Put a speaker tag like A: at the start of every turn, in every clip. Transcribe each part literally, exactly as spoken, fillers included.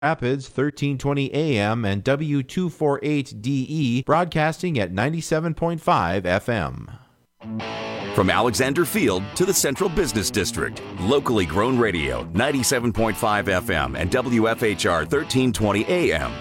A: Rapids, thirteen twenty A M, and W two forty-eight D E, broadcasting at ninety-seven point five F M.
B: From Alexander Field to the Central Business District, locally grown radio, ninety-seven point five F M and W F H R thirteen twenty A M.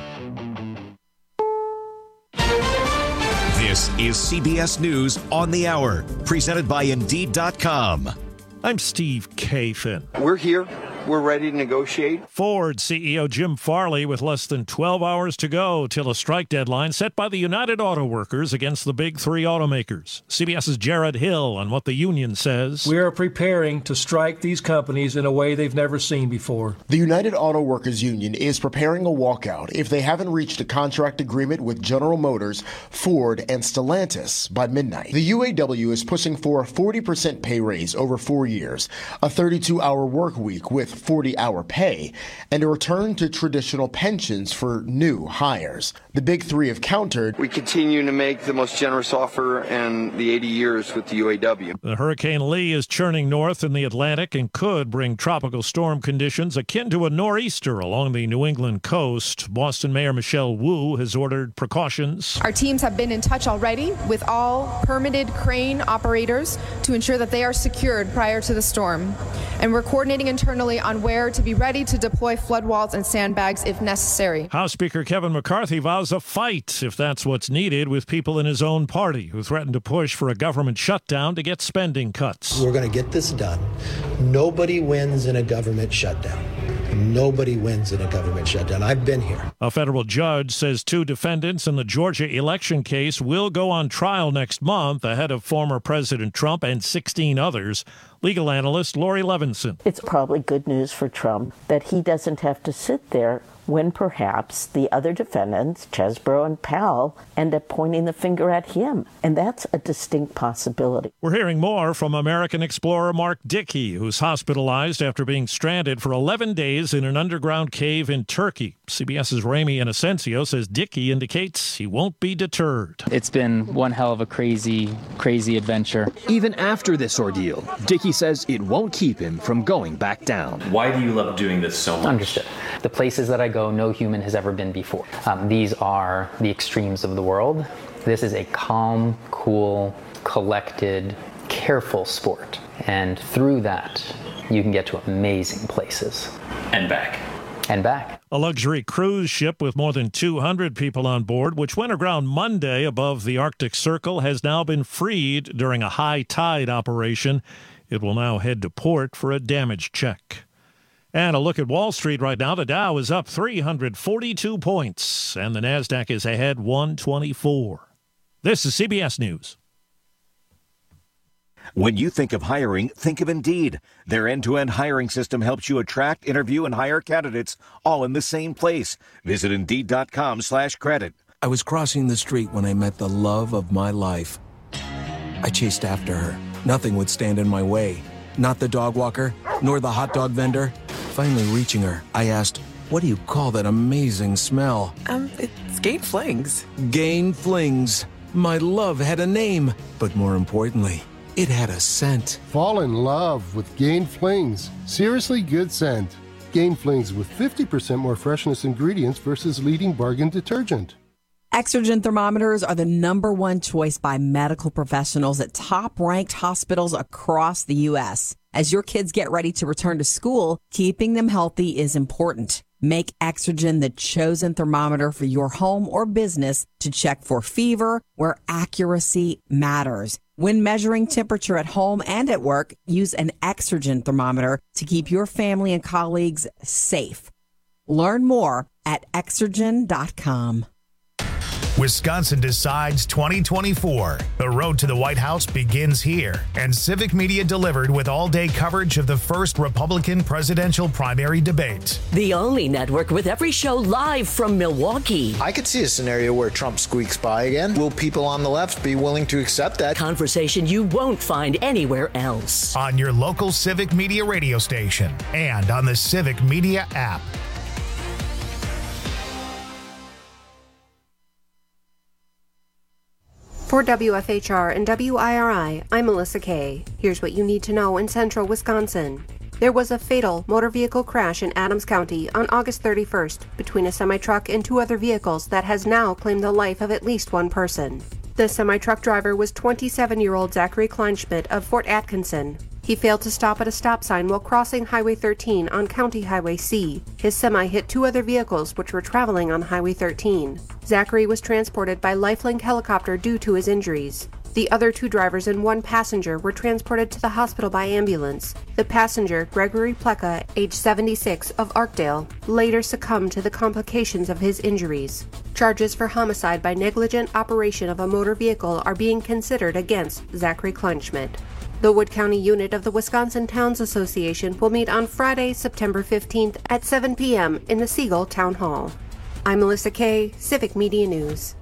C: This is C B S News on the Hour, presented by Indeed dot com.
D: I'm Steve Kathan.
E: We're here. We're ready to negotiate.
D: Ford C E O Jim Farley with less than twelve hours to go till a strike deadline set by the United Auto Workers against the big three automakers. CBS's Jared Hill on what the union says.
F: We are preparing to strike these companies in a way they've never seen before.
G: The United Auto Workers Union is preparing a walkout if they haven't reached a contract agreement with General Motors, Ford, and Stellantis by midnight. The U A W is pushing for a forty percent pay raise over four years, a thirty-two hour work week with forty hour pay, and a return to traditional pensions for new hires. The big three have countered.
E: We continue to make the most generous offer in the eighty years with the U A W.
D: The Hurricane Lee is churning north in the Atlantic and could bring tropical storm conditions akin to a nor'easter along the New England coast. Boston Mayor Michelle Wu has ordered precautions.
H: Our teams have been in touch already with all permitted crane operators to ensure that they are secured prior to the storm. And we're coordinating internally on where to be ready to deploy flood walls and sandbags if necessary.
D: House Speaker Kevin McCarthy vows a fight, if that's what's needed, with people in his own party who threatened to push for a government shutdown to get spending cuts.
I: We're going to get this done. Nobody wins in a government shutdown. Nobody wins in a government shutdown. I've been here.
D: A federal judge says two defendants in the Georgia election case will go on trial next month ahead of former President Trump and sixteen others. Legal analyst Lori Levinson.
J: It's probably good news for Trump that he doesn't have to sit there when perhaps the other defendants, Chesbrough and Powell, end up pointing the finger at him. And that's a distinct possibility.
D: We're hearing more from American explorer Mark Dickey, who's hospitalized after being stranded for eleven days in an underground cave in Turkey. CBS's Ramy Inocencio says Dickey indicates he won't be deterred.
K: It's been one hell of a crazy, crazy adventure.
L: Even after this ordeal, Dickey says it won't keep him from going back down.
M: Why do you love doing this so much?
K: Understood. The places that I go, no human has ever been before. Um, these are the extremes of the world. This is a calm, cool, collected, careful sport. And through that, you can get to amazing places.
M: And back.
K: And back.
D: A luxury cruise ship with more than two hundred people on board, which went aground Monday above the Arctic Circle, has now been freed during a high tide operation. It will now head to port for a damage check. And a look at Wall Street right now. The Dow is up three hundred forty-two points, and the Nasdaq is ahead one twenty-four. This is C B S News.
C: When you think of hiring, think of Indeed. Their end-to-end hiring system helps you attract, interview, and hire candidates all in the same place. Visit Indeed.com slash credit.
N: I was crossing the street when I met the love of my life. I chased after her. Nothing would stand in my way. Not the dog walker, nor the hot dog vendor. Finally reaching her, I asked, "What do you call that amazing smell?"
O: Um, it's Gain Flings.
N: Gain Flings. My love had a name, but more importantly, it had a scent.
P: Fall in love with Gain Flings. Seriously good scent. Gain Flings with fifty percent more freshness ingredients versus leading bargain detergent.
Q: Exergen thermometers are the number one choice by medical professionals at top-ranked hospitals across the U S. As your kids get ready to return to school, keeping them healthy is important. Make Exergen the chosen thermometer for your home or business to check for fever where accuracy matters. When measuring temperature at home and at work, use an Exergen thermometer to keep your family and colleagues safe. Learn more at Exergen dot com.
R: Wisconsin Decides twenty twenty-four. The road to the White House begins here, and Civic Media delivered with all-day coverage of the first Republican presidential primary debate.
S: The only network with every show live from Milwaukee.
T: I could see a scenario where Trump squeaks by again. Will people on the left be willing to accept that?
S: Conversation you won't find anywhere else.
R: On your local Civic Media radio station and on the Civic Media app.
U: For W F H R and W I R I, I'm Melissa Kay. Here's what you need to know in central Wisconsin. There was a fatal motor vehicle crash in Adams County on August thirty-first between a semi-truck and two other vehicles that has now claimed the life of at least one person. The semi-truck driver was twenty-seven-year-old Zachary Kleinschmidt of Fort Atkinson. He failed to stop at a stop sign while crossing Highway thirteen on County Highway C. His semi hit two other vehicles which were traveling on Highway thirteen. Zachary was transported by Lifelink helicopter due to his injuries. The other two drivers and one passenger were transported to the hospital by ambulance. The passenger, Gregory Pleka, age seventy-six, of Arkdale, later succumbed to the complications of his injuries. Charges for homicide by negligent operation of a motor vehicle are being considered against Zachary Kleinschmidt. The Wood County unit of the Wisconsin Towns Association will meet on Friday, September fifteenth at seven p.m. in the Siegel Town Hall. I'm Melissa Kay, Civic Media News.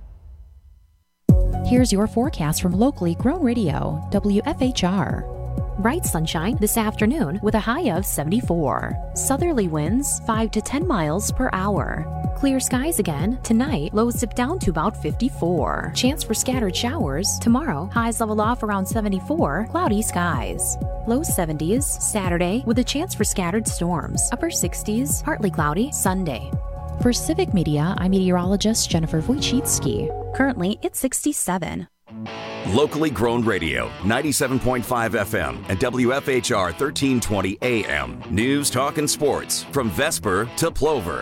V: Here's your forecast from locally grown radio, W F H R. Bright sunshine this afternoon with a high of seventy-four. Southerly winds five to ten miles per hour. Clear skies again. Tonight, lows dip down to about fifty-four. Chance for scattered showers. Tomorrow, highs level off around seventy-four. Cloudy skies. Low seventies. Saturday, with a chance for scattered storms. Upper sixties. Partly cloudy. Sunday. For Civic Media, I'm meteorologist Jennifer Wojcicki. Currently, it's sixty-seven.
B: Locally grown radio, ninety-seven point five F M and W F H R thirteen twenty A M. News, talk, and sports from Vesper to Plover.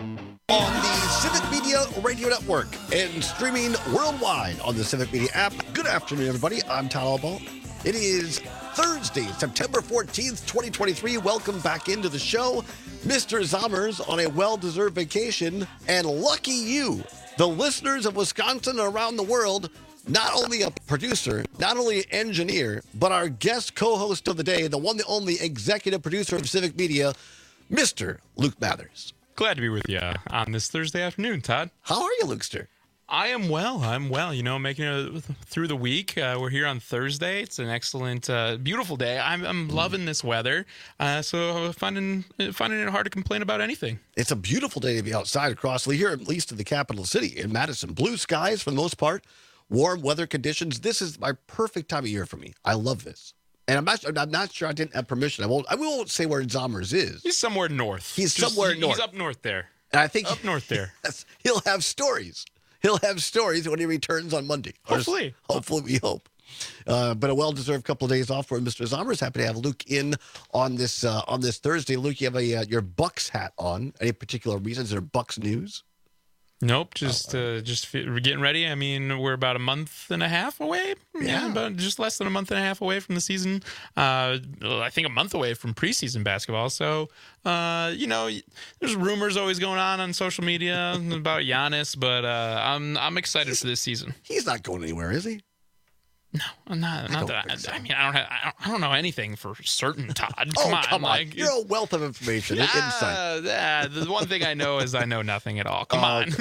W: On the Civic Media Radio Network and streaming worldwide on the Civic Media app. Good afternoon, everybody. I'm Tal Ball. It is Thursday, September fourteenth, twenty twenty-three. Welcome back into the show. Mister Zommers on a well-deserved vacation, and lucky you, the listeners of Wisconsin and around the world, not only a producer, not only an engineer, but our guest co-host of the day, the one, the only executive producer of Civic Media, Mister Luke Mathers.
X: Glad to be with you on this Thursday afternoon, Todd.
W: How are you, Lukester?
X: I am well. I'm well. You know, making it through the week. Uh, we're here on Thursday. It's an excellent, uh, beautiful day. I'm, I'm loving this weather. Uh, so finding finding it hard to complain about anything.
W: It's a beautiful day to be outside across here, at least in the capital city, in Madison. Blue skies for the most part, warm weather conditions. This is my perfect time of year for me. I love this. And I'm not, I'm not sure I didn't have permission. I won't, I won't say where Zommers is.
X: He's somewhere north.
W: He's
X: Just,
W: somewhere
X: he,
W: north.
X: He's up north there.
W: And I think
X: up north there.
W: Yes, he'll have stories. He'll have stories when he returns on Monday.
X: Hopefully.
W: Or, hopefully, we hope. Uh, but a well-deserved couple of days off for Mister Zommers. Happy to have Luke in on this uh, on this Thursday. Luke, you have a uh, your Bucks hat on. Any particular reasons? Is there Bucks news?
X: Nope, just uh, just we're getting ready. I mean, we're about a month and a half away. Yeah, yeah about just less than a month and a half away from the season. Uh, I think a month away from preseason basketball. So, uh, you know, there's rumors always going on on social media about Giannis, but uh, I'm I'm excited he's, for this season.
W: He's not going anywhere, is he?
X: No, I'm not.
W: I
X: not that. I, so. I mean, I don't have. I don't, I don't know anything for certain, Todd. Come
W: oh,
X: on,
W: come on!
X: Like,
W: You're a wealth of information and
X: uh,
W: insight.
X: Yeah, the one thing I know is I know nothing at all. Come uh, on.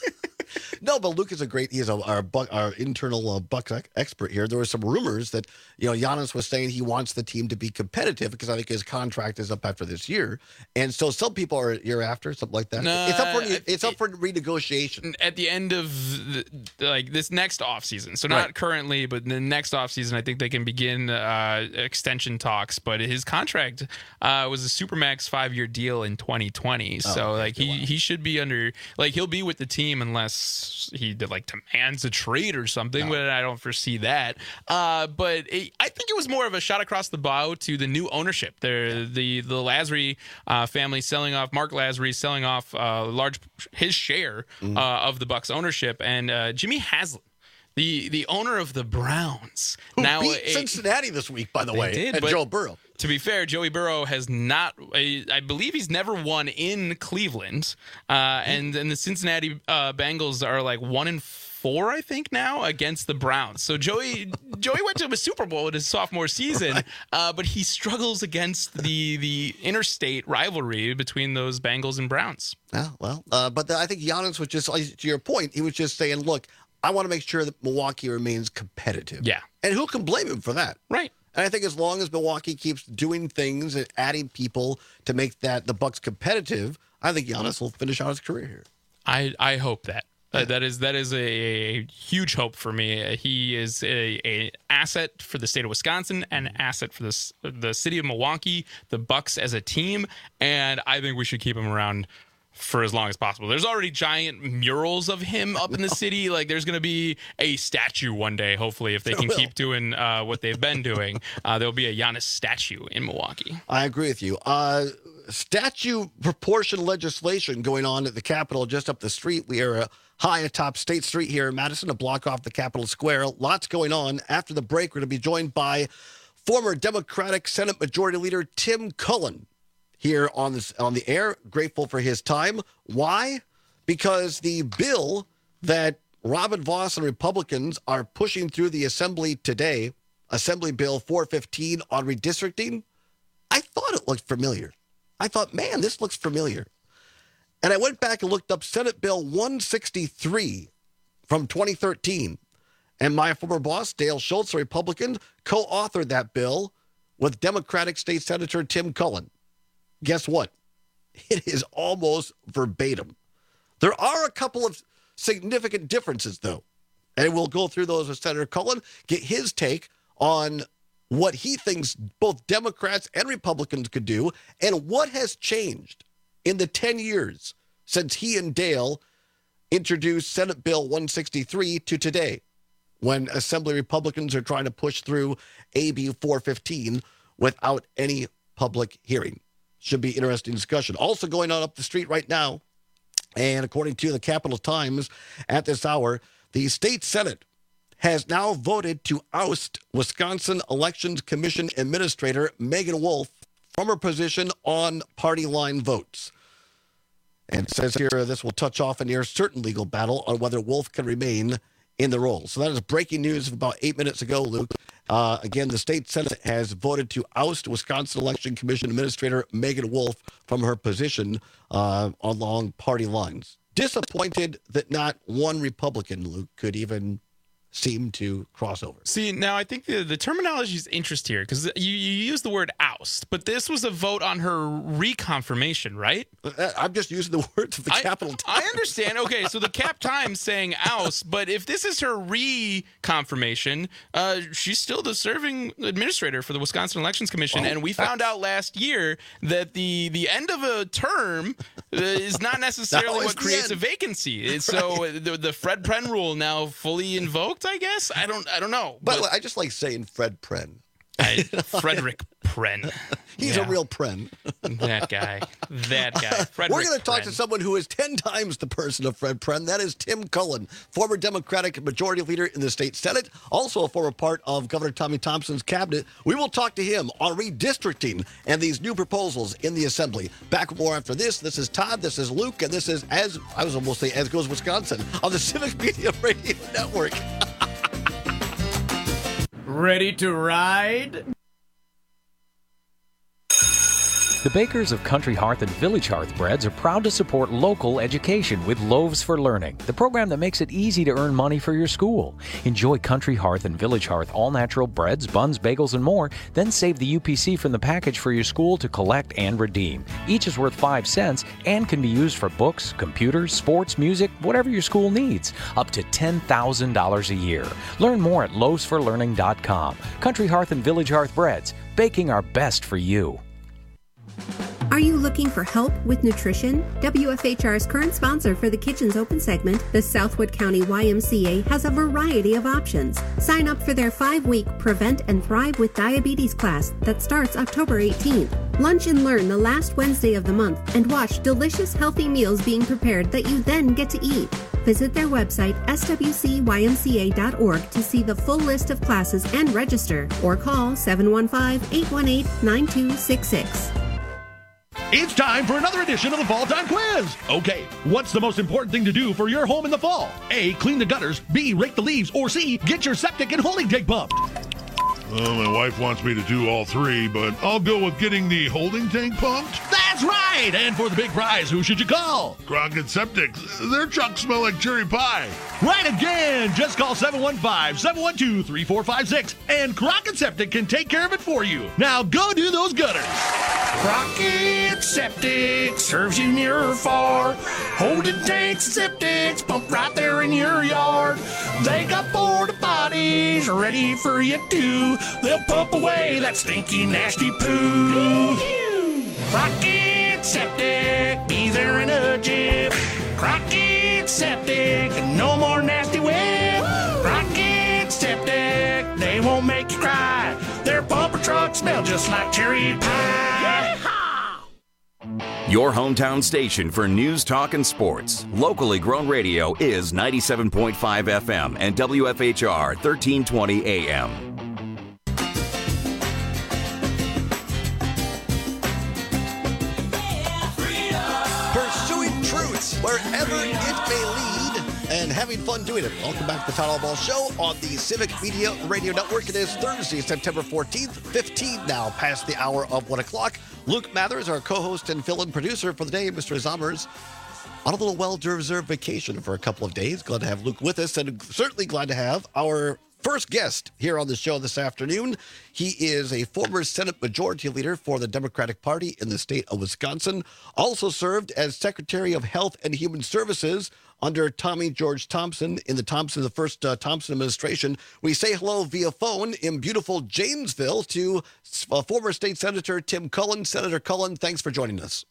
W: No, but Luke is a great, he is a, our, our internal uh, Bucks expert here. There were some rumors that, you know, Giannis was saying he wants the team to be competitive because I think his contract is up after this year. And so some people are a year after, something like that.
X: No,
W: it's up for it's up for renegotiation.
X: At the end of, the, like, this next offseason. So not right. currently, but the next offseason, I think they can begin uh, extension talks. But his contract uh, was a Supermax five-year deal in twenty twenty. Oh, so, okay, like, he, wow. he should be under, like, he'll be with the team unless he did like demands a trade or something, no. but I don't foresee that. Uh, but it, I think it was more of a shot across the bow to the new ownership. They're, the the Lasry uh, family selling off, Mark Lasry selling off uh, large his share mm. uh, of the Bucks ownership, and uh, Jimmy Haslam, the the owner of the Browns,
W: who
X: now
W: beat
X: a,
W: Cincinnati this week, by the way,
X: did,
W: and Joe Burrow.
X: To be fair, Joey Burrow has not, I believe he's never won in Cleveland. Uh, and, and the Cincinnati uh, Bengals are like one in four, I think, now against the Browns. So Joey Joey went to a Super Bowl in his sophomore season, right. uh, but he struggles against the, the interstate rivalry between those Bengals and Browns.
W: Yeah, well, uh, but the, I think Giannis was just, to your point, he was just saying, look, I want to make sure that Milwaukee remains competitive.
X: Yeah.
W: And who can blame him for that?
X: Right.
W: And I think as long as Milwaukee keeps doing things and adding people to make that the Bucks competitive, I think Giannis will finish out his career here.
X: I, I hope that. Uh, that is that is a, a huge hope for me. Uh, he is a, a asset for the state of Wisconsin, an asset for the the city of Milwaukee, the Bucks as a team, and I think we should keep him around for as long as possible. There's already giant murals of him up in the city. Like, there's going to be a statue one day, hopefully, if they can keep doing uh, what they've been doing. Uh, there'll be a Giannis statue in Milwaukee.
W: I agree with you. Uh, statue proportion legislation going on at the Capitol just up the street. We are uh, high atop State Street here in Madison, a block off the Capitol Square. Lots going on. After the break, we're going to be joined by former Democratic Senate Majority Leader Tim Cullen here on this on the air. Grateful for his time. Why? Because the bill that Robin Vos and Republicans are pushing through the Assembly today, Assembly Bill four fifteen on redistricting, I thought it looked familiar. I thought, man, this looks familiar. And I went back and looked up Senate Bill one sixty-three from twenty thirteen. And my former boss, Dale Schultz, a Republican, co-authored that bill with Democratic State Senator Tim Cullen. Guess what? It is almost verbatim. There are a couple of significant differences, though. And we'll go through those with Senator Cullen, get his take on what he thinks both Democrats and Republicans could do, and what has changed in the ten years since he and Dale introduced Senate Bill one sixty-three to today, when Assembly Republicans are trying to push through A B four fifteen without any public hearing. Should be interesting discussion. Also going on up the street right now, and according to the Capital Times at this hour, the state Senate has now voted to oust Wisconsin Elections Commission Administrator Megan Wolf from her position on party line votes. And it says here this will touch off a near certain legal battle on whether Wolf can remain in the role. So that is breaking news of about eight minutes ago, Luke. Uh, again, the state Senate has voted to oust Wisconsin Election Commission Administrator Megan Wolf from her position uh, along party lines. Disappointed that not one Republican, Luke, could even seem to cross over.
X: See, now I think the, the terminology is interesting here, because you, you use the word oust, but this was a vote on her reconfirmation, right?
W: I'm just using the words of the
X: I,
W: Capital Times.
X: I understand. Okay, so the Cap Times saying oust, but if this is her reconfirmation, uh, she's still the serving administrator for the Wisconsin Elections Commission, well, and we found out last year that the, the end of a term uh, is not necessarily what creates a vacancy. Right. So the, the Fred Pren rule now fully invoked, I guess. I don't I don't know.
W: But, but I just like saying Fred Pren.
X: I, Frederick Pren.
W: He's yeah. a real Pren.
X: That guy. That guy. Frederick
W: We're going to talk
X: Pren.
W: to someone who is ten times the person of Fred Pren. That is Tim Cullen, former Democratic Majority Leader in the state Senate, also a former part of Governor Tommy Thompson's cabinet. We will talk to him on redistricting and these new proposals in the Assembly. Back with more after this. This is Todd, this is Luke, and this is, as I was almost saying, As Goes Wisconsin on the Civic Media Radio Network.
A: Ready to ride?
L: The bakers of Country Hearth and Village Hearth Breads are proud to support local education with Loaves for Learning, the program that makes it easy to earn money for your school. Enjoy Country Hearth and Village Hearth all-natural breads, buns, bagels, and more, then save the U P C from the package for your school to collect and redeem. Each is worth five cents and can be used for books, computers, sports, music, whatever your school needs, up to ten thousand dollars a year. Learn more at loaves for learning dot com. Country Hearth and Village Hearth Breads, baking our best for you.
U: Are you looking for help with nutrition? W F H R's current sponsor for the Kitchens Open segment, the Southwood County Y M C A, has a variety of options. Sign up for their five-week Prevent and Thrive with Diabetes class that starts October eighteenth. Lunch and learn the last Wednesday of the month and watch delicious, healthy meals being prepared that you then get to eat. Visit their website, s w c y m c a dot org, to see the full list of classes and register, or call seven one five, eight one eight, nine two six six.
E: It's time for another edition of the Fall Time Quiz. Okay, what's the most important thing to do for your home in the fall? A, clean the gutters. B, rake the leaves. Or C, get your septic and holding tank pumped.
F: Well, my wife wants me to do all three, but I'll go with getting the holding tank pumped.
E: That's That's right. And for the big prize, who should you call?
F: Crockett Septic. Their trucks smell like cherry pie.
E: Right again. Just call seven one five, seven one two, three four five six, and Crockett Septic can take care of it for you. Now go do those gutters.
A: Crockett Septic serves you near or far. Holding tanks and septics pump right there in your yard. They got porta potties ready for you too. They'll pump away that stinky, nasty poo. Crockett Septic, be there in a jiff. Crockett Septic, no more nasty whip. Crockett Septic, they won't make you cry. Their pumper trucks smell just like cherry pie.
B: Your hometown station for news, talk, and sports. Locally grown radio is ninety-seven point five F M and W F H R thirteen twenty A M.
W: Pursuing truth wherever it may lead and having fun doing it. Welcome back to the Todd Ball Show on the Civic Media Radio Network. It is Thursday, September fourteenth, fifteen now past the hour of one o'clock. Luke Mathers, our co-host and fill-in producer for the day. Mister Zommers on a little well-deserved vacation for a couple of days. Glad to have Luke with us, and certainly glad to have our first guest here on the show this afternoon. He is a former Senate Majority Leader for the Democratic Party in the state of Wisconsin. Also served as Secretary of Health and Human Services under Tommy George Thompson in the Thompson, the first uh, Thompson administration. We say hello via phone in beautiful Janesville to uh, former State Senator Tim Cullen. Senator Cullen, thanks for joining us.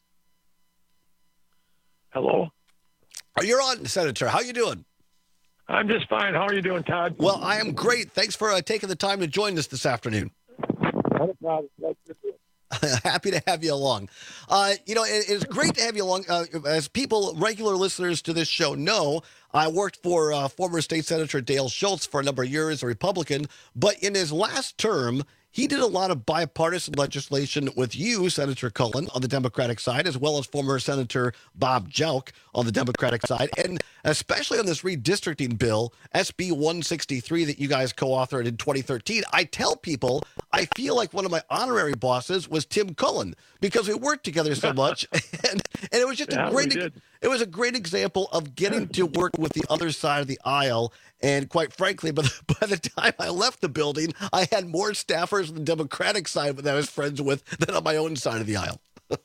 G: Hello.
W: You're on, Senator. How you doing?
G: I'm just fine. How are you doing, Todd?
W: Well, I am great. Thanks for uh, taking the time to join us this afternoon.
G: Not a problem.
W: Happy to have you along. Uh, you know, it, it's great to have you along. Uh, as people, regular listeners to this show know, I worked for uh, former State Senator Dale Schultz for a number of years, a Republican. But in his last term, he did a lot of bipartisan legislation with you, Senator Cullen, on the Democratic side, as well as former Senator Bob Jauch on the Democratic side, and especially on this redistricting bill, S B one sixty-three, that you guys co-authored in twenty thirteen. I tell people I feel like one of my honorary bosses was Tim Cullen because we worked together so much, and, and it was just
G: yeah,
W: a great.
G: We did.
W: It was a great example of getting to work with the other side of the aisle. And quite frankly, by the, by the time I left the building, I had more staffers on the Democratic side that I was friends with than on my own side of the aisle.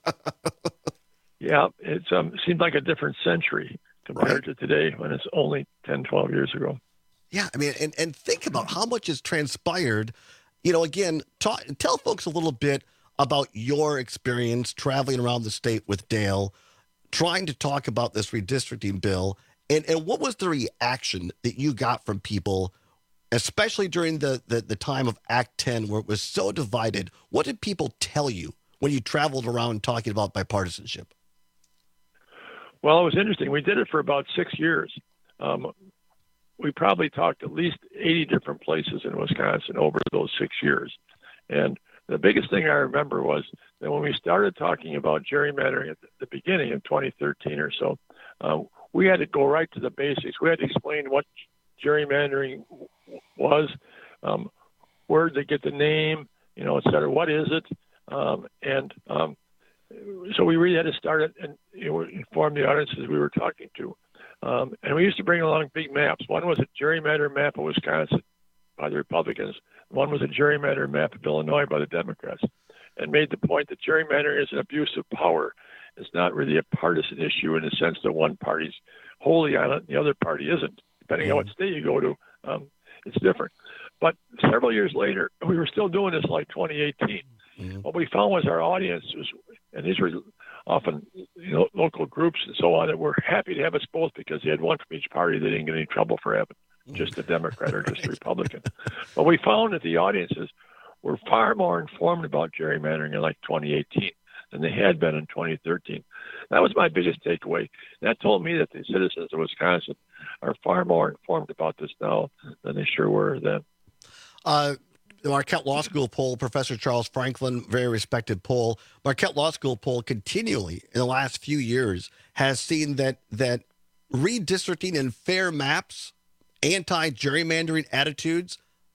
G: Yeah, it's um, seemed like a different century compared right. to today when it's only ten, twelve years ago.
W: Yeah, I mean, and, and think about how much has transpired. You know, again, talk, tell folks a little bit about your experience traveling around the state with Dale, trying to talk about this redistricting bill. And and what was the reaction that you got from people, especially during the, the, the time of Act ten, where it was so divided? What did people tell you when you traveled around talking about bipartisanship?
G: Well, it was interesting. We did it for about six years. Um, we probably talked at least eighty different places in Wisconsin over those six years. And the biggest thing I remember was that when we started talking about gerrymandering at the beginning in twenty thirteen or so, uh, we had to go right to the basics. We had to explain what gerrymandering was, um, where did they get the name, you know, et cetera. What is it? Um, and um, so we really had to start it and you know, inform the audiences we were talking to. Um, and we used to bring along big maps. One was a gerrymander map of Wisconsin by the Republicans. One was a gerrymander map of Illinois by the Democrats, and made the point that gerrymandering is an abuse of power. It's not really a partisan issue in the sense that one party's wholly on it and the other party isn't. Depending on what state you go to, um, it's different. But several years later, we were still doing this like twenty eighteen. Mm-hmm. What we found was our audience was, and these were often you know, local groups and so on, that were happy to have us both because they had one from each party. They didn't get any trouble for having just a Democrat or just a Republican. But we found that the audiences were far more informed about gerrymandering in like twenty eighteen. Than they had been in twenty thirteen. That was my biggest takeaway. That told me that the citizens of Wisconsin are far more informed about this now than they sure were then.
W: Uh, the Marquette Law School poll, Professor Charles Franklin, very respected poll. Marquette Law School poll continually in the last few years has seen that that redistricting and fair maps, anti-gerrymandering attitudes,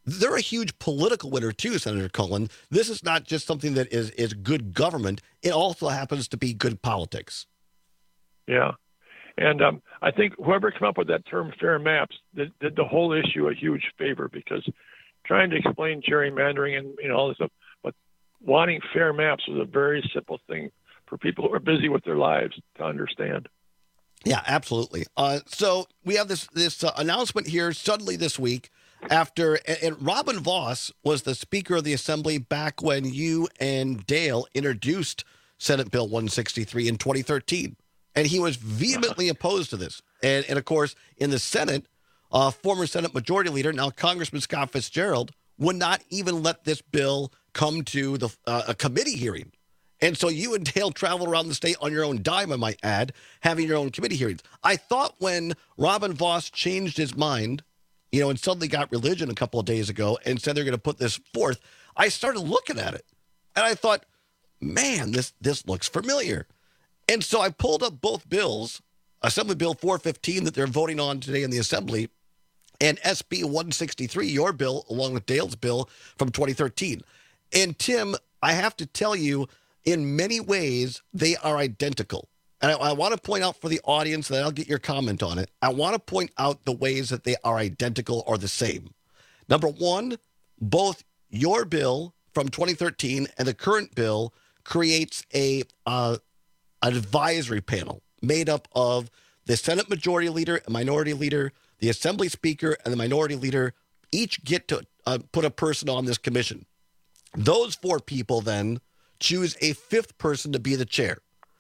W: they're a huge political winner too, Senator Cullen. This is not just something that is, is good government. It also happens to be good politics.
G: Yeah. And um, I think whoever came up with that term fair maps did, did the whole issue a huge favor, because trying to explain gerrymandering and you know all this stuff, but wanting fair maps was a very simple thing for people who are busy with their lives to understand.
W: Yeah, absolutely. Uh, so we have this this uh, announcement here suddenly this week after, and, and Robin Vos was the Speaker of the Assembly back when you and Dale introduced Senate Bill one sixty-three in twenty thirteen. And he was vehemently opposed to this. And, and of course, in the Senate, uh, former Senate Majority Leader, now Congressman Scott Fitzgerald, would not even let this bill come to the uh, a committee hearing. And so you and Dale travel around the state on your own dime, I might add, having your own committee hearings. I thought when Robin Vos changed his mind, you know, and suddenly got religion a couple of days ago and said they're going to put this forth, I started looking at it. And I thought, man, this this looks familiar. And so I pulled up both bills, Assembly Bill four fifteen that they're voting on today in the Assembly, and S B one sixty-three, your bill, along with Dale's bill from twenty thirteen. And Tim, I have to tell you, in many ways, they are identical. And I, I want to point out for the audience, and then I'll get your comment on it. I want to point out the ways that they are identical or the same. Number one, both your bill from twenty thirteen and the current bill creates a uh, advisory panel made up of the Senate Majority Leader and Minority Leader, the Assembly Speaker and the Minority Leader, each get to uh, put a person on this commission. Those four people then choose a fifth person to be the chair.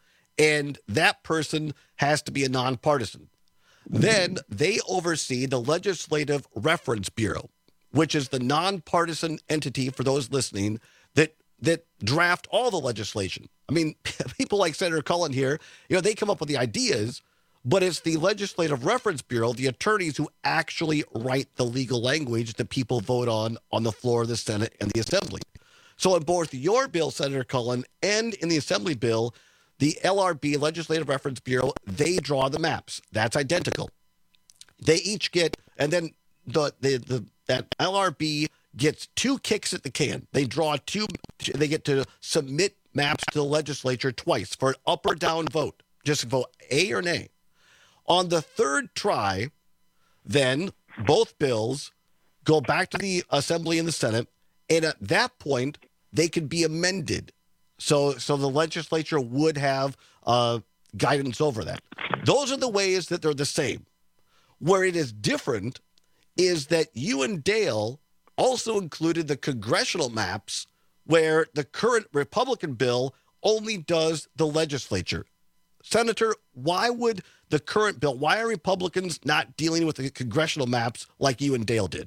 W: And that person has to be a nonpartisan. Then they oversee the Legislative Reference Bureau, which is the nonpartisan entity, for those listening, that that draft all the legislation. I mean, people like Senator Cullen here, you know, they come up with the ideas, but it's the Legislative Reference Bureau, the attorneys who actually write the legal language that people vote on on the floor of the Senate and the Assembly. So in both your bill, Senator Cullen, and in the Assembly bill, the L R B, Legislative Reference Bureau, they draw the maps. That's identical. They each get, and then the the, the that L R B gets two kicks at the can. They draw two, they get to submit maps to the legislature twice for an up or down vote. Just vote A or nay. On the third try, then both bills go back to the Assembly and the Senate, and at that point, they can be amended. So, so the legislature would have uh, guidance over that. Those are the ways that they're the same. Where it is different is that you and Dale also included the congressional maps, where the current Republican bill only does the legislature. Senator, why would the current bill, why are Republicans not dealing with the congressional maps like you and Dale did?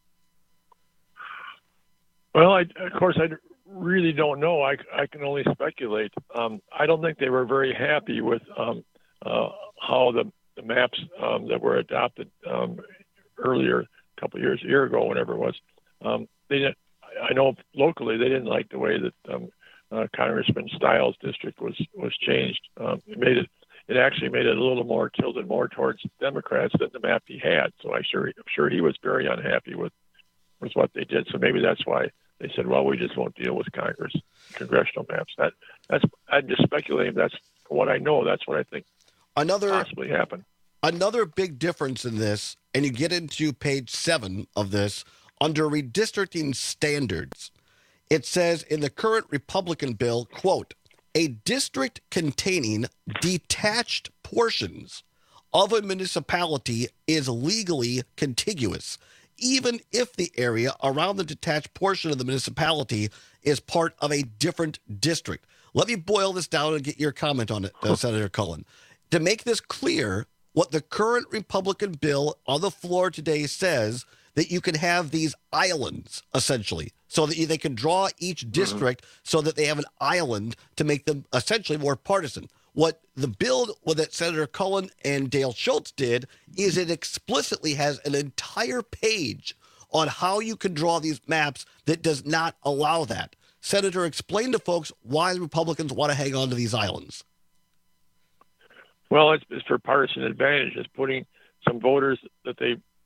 G: Well, I, of course, I really don't know. I, I can only speculate. Um, I don't think they were very happy with um, uh, how the, the maps um, that were adopted um, earlier, a couple of years, a year ago, whenever it was. Um, they didn't. I know locally they didn't like the way that um, uh, Congressman Stiles' district was was changed. Um, it made it. It actually made it a little more tilted more towards Democrats than the map he had. So I sure I'm sure he was very unhappy with with what they did. So maybe that's why they said, well, we just won't deal with Congress congressional maps. That that's I'm just speculating. That's what I know. That's what I think
W: another
G: possibly happened.
W: Another big difference in this, and you get into page seven of this. Under redistricting standards, it says in the current Republican bill, quote, a district containing detached portions of a municipality is legally contiguous, even if the area around the detached portion of the municipality is part of a different district. Let me boil this down and get your comment on it, uh, Senator Cullen. To make this clear, what the current Republican bill on the floor today says that you can have these islands, essentially, so that they can draw each district mm-hmm. so that they have an island to make them essentially more partisan. What the bill that Senator Cullen and Dale Schultz did is it explicitly has an entire page on how you can draw these maps that does not allow that. Senator, explain to folks why the Republicans want to hang on to these islands.
G: Well, it's, it's for partisan advantage. It's putting some voters that they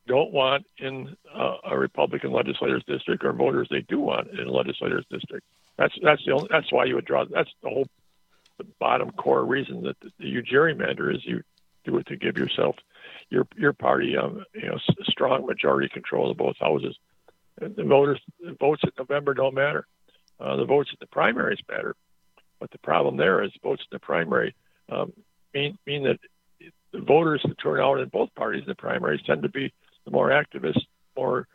G: don't want in uh, a Republican legislator's district, or voters they do want in a legislator's district. That's that's the only, that's why you would draw. That's the whole the bottom core reason that the, you gerrymander is you do it to give yourself your your party um, you know a strong majority control of both houses. And the voters the votes in November don't matter. Uh, the votes in the primaries matter, but the problem there is votes in the primary um, mean mean that the voters that turn out in both parties in the primaries tend to be the more activist, more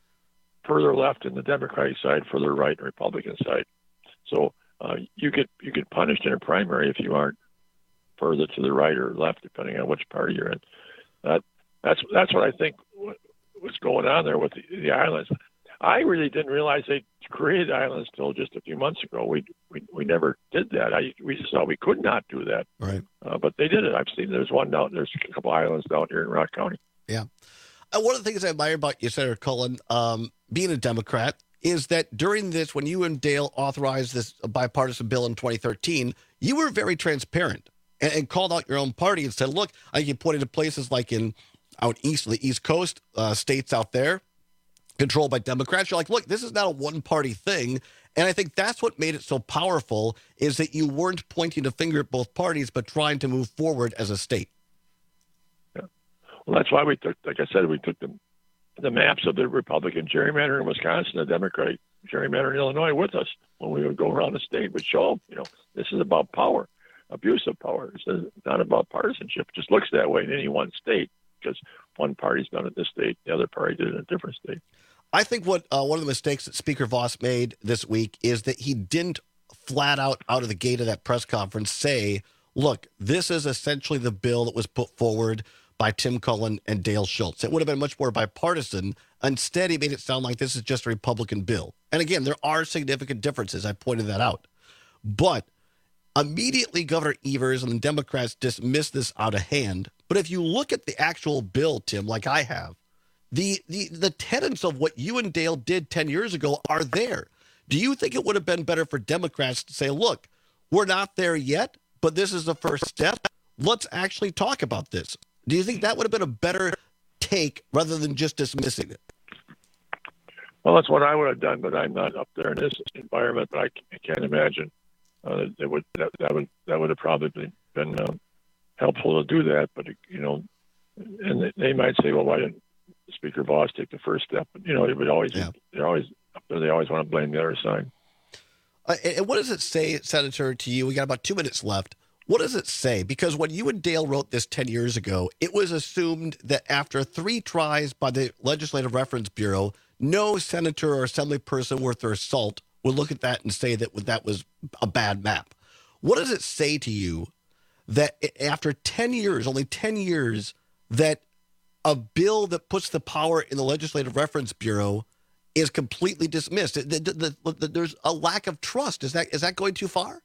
G: further left in the Democratic side, further right in the Republican side. So uh, you get you get punished in a primary if you aren't further to the right or left, depending on which party you're in. That that's that's what I think was going on there with the, the islands. I really didn't realize they created islands till just a few months ago. We we, we never did that. I, we just thought we could not do that.
W: Right.
G: Uh, but they did it. I've seen there's one down. There's a couple islands down here in Rock County.
W: Yeah. Uh, one of the things I admire about you, Senator Cullen, um, being a Democrat, is that during this, when you and Dale authorized this bipartisan bill in twenty thirteen, you were very transparent and, and called out your own party and said, look, I you pointed to places like in out east, the East Coast, uh, states out there, controlled by Democrats. You're like, look, this is not a one-party thing. And I think that's what made it so powerful, is that you weren't pointing a finger at both parties, but trying to move forward as a state.
G: Yeah. Well, that's why we took, like I said, we took the, the maps of the Republican gerrymander in Wisconsin, the Democratic gerrymander in Illinois with us when we would go around the state. We'd show them, you know, this is about power, abuse of power. It's not about partisanship. It just looks that way in any one state, because one party's done it in this state, the other party did it in a different state.
W: I think what uh, one of the mistakes that Speaker Voss made this week is that he didn't flat out, out of the gate of that press conference, say, look, this is essentially the bill that was put forward by Tim Cullen and Dale Schultz. It would have been much more bipartisan. Instead, he made it sound like this is just a Republican bill. And again, there are significant differences. I pointed that out. But immediately, Governor Evers and the Democrats dismissed this out of hand. But if you look at the actual bill, Tim, like I have, The, the the tenets of what you and Dale did ten years ago are there. Do you think it would have been better for Democrats to say, look, we're not there yet, but this is the first step. Let's actually talk about this. Do you think that would have been a better take rather than just dismissing it?
G: Well, that's what I would have done, but I'm not up there in this environment. But I, I can't imagine uh, that would that, that would that would have probably been um, helpful to do that. But you know, and they, they might say, well, why didn't Speaker Voss take the first step? But, you know, it would always, yeah. they're always, they always want to blame the other side.
W: Uh, and what does it say, Senator, to you? We got about two minutes left. What does it say? Because when you and Dale wrote this ten years ago, it was assumed that after three tries by the Legislative Reference Bureau, no senator or assembly person worth their salt would look at that and say that that was a bad map. What does it say to you that after ten years, only ten years, that a bill that puts the power in the Legislative Reference Bureau is completely dismissed? The, the, the, the, there's a lack of trust. Is that is that going too far?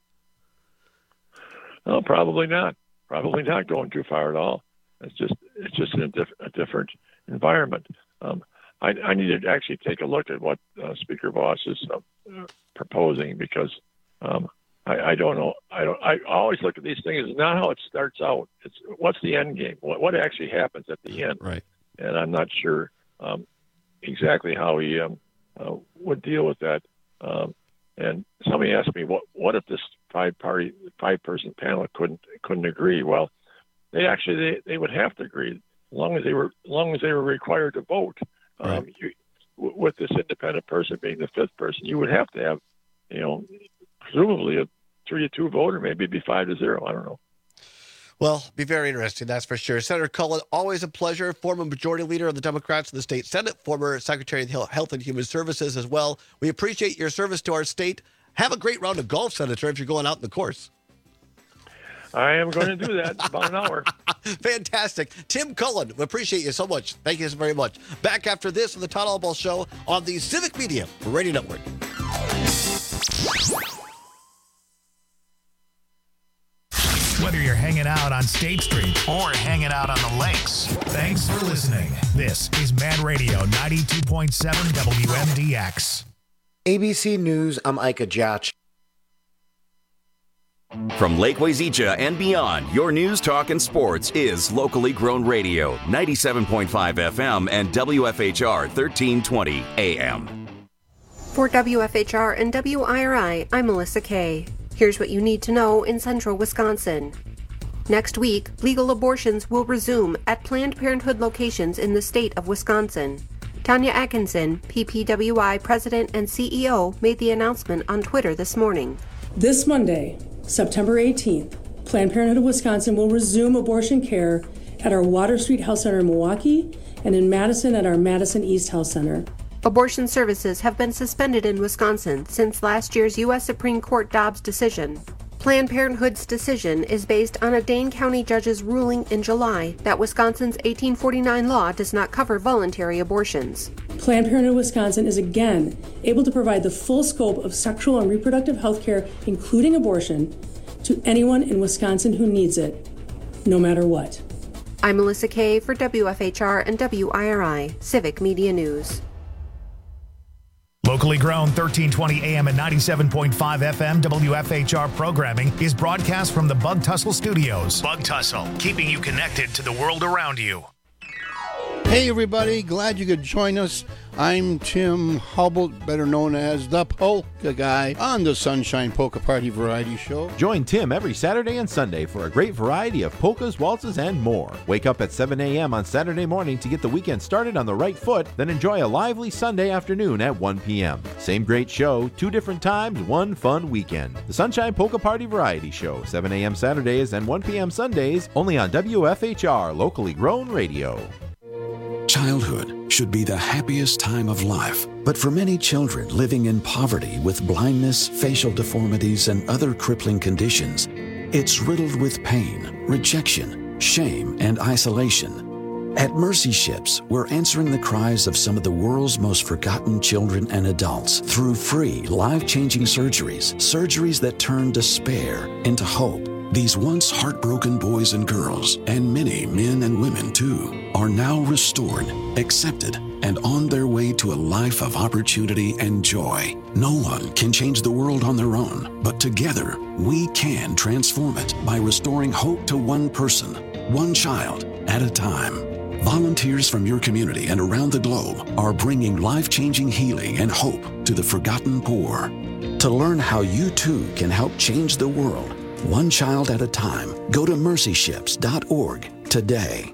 G: No, probably not. Probably not going too far at all. It's just it's just in a, diff- a different environment. Um, I, I need to actually take a look at what uh, Speaker Voss is uh, proposing, because um, I, I don't know. I don't. I always look at these things. It's not how it starts out. It's what's the end game. What, what actually happens at the end.
W: Right.
G: And I'm not sure um, exactly how he um, uh, would deal with that. Um, and somebody asked me, what what if this five party, five person panel couldn't couldn't agree? Well, they actually they, they would have to agree as long as they were as long as they were required to vote.
W: Right.
G: Um, you, w- with this independent person being the fifth person, you would have to have, you know, presumably a three to two vote, or maybe it'd be five to zero. I don't know.
W: Well, be very interesting, that's for sure. Senator Cullen, always a pleasure. Former majority leader of the Democrats in the state Senate, former Secretary of Health and Human Services as well. We appreciate your service to our state. Have a great round of golf, Senator, if you're going out in the course.
G: I am going to do that in about an hour.
W: Fantastic. Tim Cullen, we appreciate you so much. Thank you so very much. Back after this on the Todd Albaugh Show on the Civic Media Radio Network.
R: Whether you're hanging out on State Street or hanging out on the lakes, thanks for listening. This is Mad Radio ninety-two point seven W M D X.
H: A B C News, I'm Ika Jach.
B: From Lake Wazeecha and beyond, your news, talk, and sports is locally grown radio, ninety-seven point five F M and W F H R thirteen twenty A M.
U: For W F H R and W I R I, I'm Melissa Kay. Here's what you need to know in central Wisconsin. Next week, legal abortions will resume at Planned Parenthood locations in the state of Wisconsin. Tanya Atkinson, P P W I President and C E O, made the announcement on Twitter this morning.
H: This Monday, September eighteenth, Planned Parenthood of Wisconsin will resume abortion care at our Water Street Health Center in Milwaukee and in Madison at our Madison East Health Center.
U: Abortion services have been suspended in Wisconsin since last year's U S Supreme Court Dobbs decision. Planned Parenthood's decision is based on a Dane County judge's ruling in July that Wisconsin's eighteen forty-nine law does not cover voluntary abortions.
H: Planned Parenthood of Wisconsin is again able to provide the full scope of sexual and reproductive health care, including abortion, to anyone in Wisconsin who needs it, no matter what.
U: I'm Melissa Kay for W F H R and W I R I, Civic Media News.
R: Locally grown thirteen twenty A M and ninety-seven point five F M W F H R programming is broadcast from the Bug Tussle Studios. Bug Tussle, keeping you connected to the world around you.
F: Hey everybody, glad you could join us. I'm Tim Hubble, better known as the Polka Guy, on the Sunshine Polka Party Variety Show.
I: Join Tim every Saturday and Sunday for a great variety of polkas, waltzes, and more. Wake up at seven A M on Saturday morning to get the weekend started on the right foot, then enjoy a lively Sunday afternoon at one P M Same great show, two different times, one fun weekend. The Sunshine Polka Party Variety Show, seven A M Saturdays and one P M Sundays, only on W F H R, locally grown radio.
J: Childhood should be the happiest time of life, but for many children living in poverty with blindness, facial deformities, and other crippling conditions, it's riddled with pain, rejection, shame, and isolation. At Mercy Ships, we're answering the cries of some of the world's most forgotten children and adults through free, life-changing surgeries, surgeries that turn despair into hope. These once heartbroken boys and girls, and many men and women too, are now restored, accepted, and on their way to a life of opportunity and joy. No one can change the world on their own, but together we can transform it by restoring hope to one person, one child at a time. Volunteers from your community and around the globe are bringing life-changing healing and hope to the forgotten poor. To learn how you too can help change the world, one child at a time, go to mercy ships dot org today.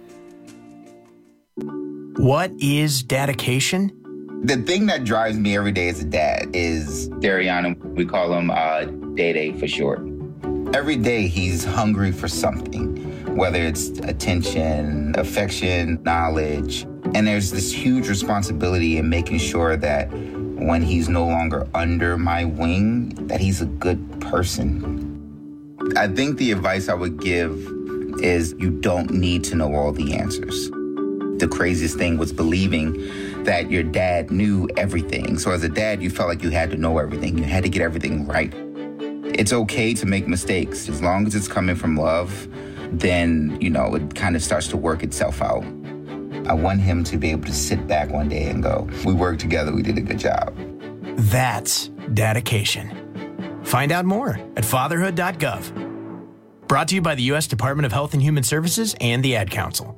M: What is dedication?
Y: The thing that drives me every day as a dad is Dariana. We call him uh, Day-Day for short. Every day he's hungry for something, whether it's attention, affection, knowledge. And there's this huge responsibility in making sure that when he's no longer under my wing, that he's a good person. I think the advice I would give is you don't need to know all the answers. The craziest thing was believing that your dad knew everything. So as a dad, you felt like you had to know everything. You had to get everything right. It's okay to make mistakes. As long as it's coming from love, then, you know, it kind of starts to work itself out. I want him to be able to sit back one day and go, we worked together, we did a good job.
M: That's dedication. Find out more at fatherhood dot gov. Brought to you by the U S Department of Health and Human Services and the Ad Council.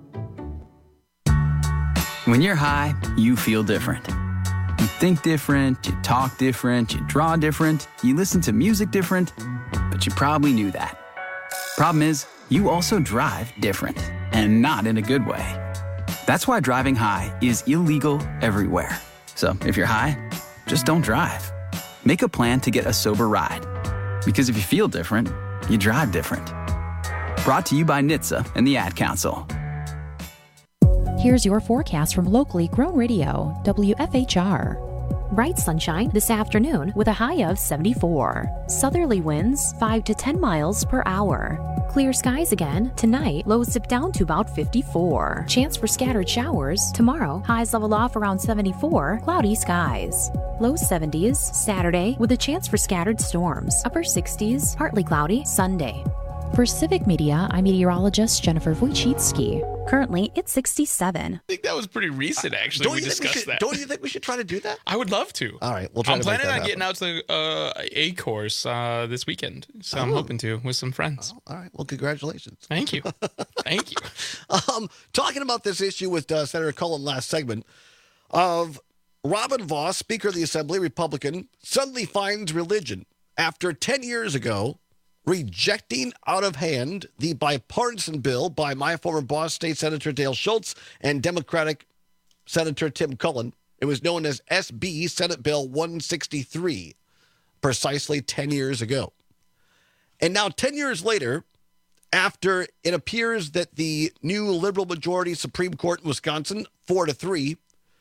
Z: When you're high, you feel different. You think different, you talk different, you draw different, you listen to music different, but you probably knew that. Problem is, you also drive different, and not in a good way. That's why driving high is illegal everywhere. So if you're high, just don't drive. Make a plan to get a sober ride. Because if you feel different, you drive different. Brought to you by N H T S A and the Ad Council.
V: Here's your forecast from locally grown radio, W F H R. Bright sunshine this afternoon with a high of seventy-four. Southerly winds five to ten miles per hour. Clear skies again. Tonight, lows dip down to about fifty-four. Chance for scattered showers. Tomorrow, highs level off around seventy-four. Cloudy skies. Low seventies Saturday with a chance for scattered storms. Upper sixties, partly cloudy Sunday. For Civic Media, I'm meteorologist Jennifer Wojcicki. Currently, it's sixty-seven.
X: I think that was pretty recent, actually.
W: Don't
X: we
W: you think we
X: discussed
W: should,
X: that.
W: Don't you think we should try to do that?
X: I would love to.
W: All right, we'll try
X: I'm
W: to make
X: planning
W: that
X: on
W: happen.
X: getting out to the uh, A course uh, this weekend, so I'm
W: Oh.
X: hoping to with some friends.
W: Oh, all right, well, congratulations.
X: Thank you. Thank you.
W: Um, talking about this issue with uh, Senator Cullen last segment of Robin Vos, Speaker of the Assembly, Republican, suddenly finds religion after ten years ago rejecting out of hand the bipartisan bill by my former boss, State Senator Dale Schultz, and Democratic Senator Tim Cullen. It was known as S B Senate Bill one sixty-three, precisely ten years ago. And now ten years later, after it appears that the new liberal majority Supreme Court in Wisconsin, four to three,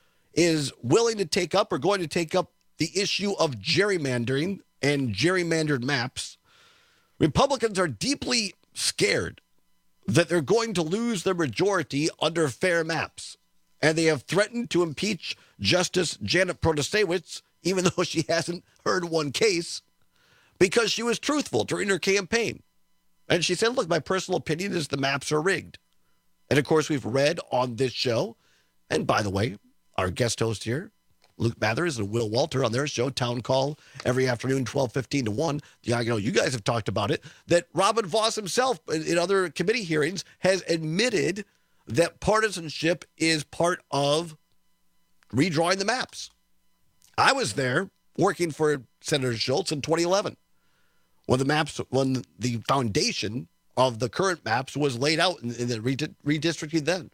W: is willing to take up or going to take up the issue of gerrymandering and gerrymandered maps, Republicans are deeply scared that they're going to lose their majority under fair maps. And they have threatened to impeach Justice Janet Protasiewicz, even though she hasn't heard one case, because she was truthful during her campaign. And she said, look, my personal opinion is the maps are rigged. And of course, we've read on this show, and by the way, our guest host here, Luke Mathers and Will Walter on their show, Town Call, every afternoon, twelve fifteen to one. Yeah, I know you guys have talked about it, that Robin Vos himself in, in other committee hearings has admitted that partisanship is part of redrawing the maps. I was there working for Senator Schultz in twenty eleven when the maps, when the foundation of the current maps was laid out in, in the redistricting then.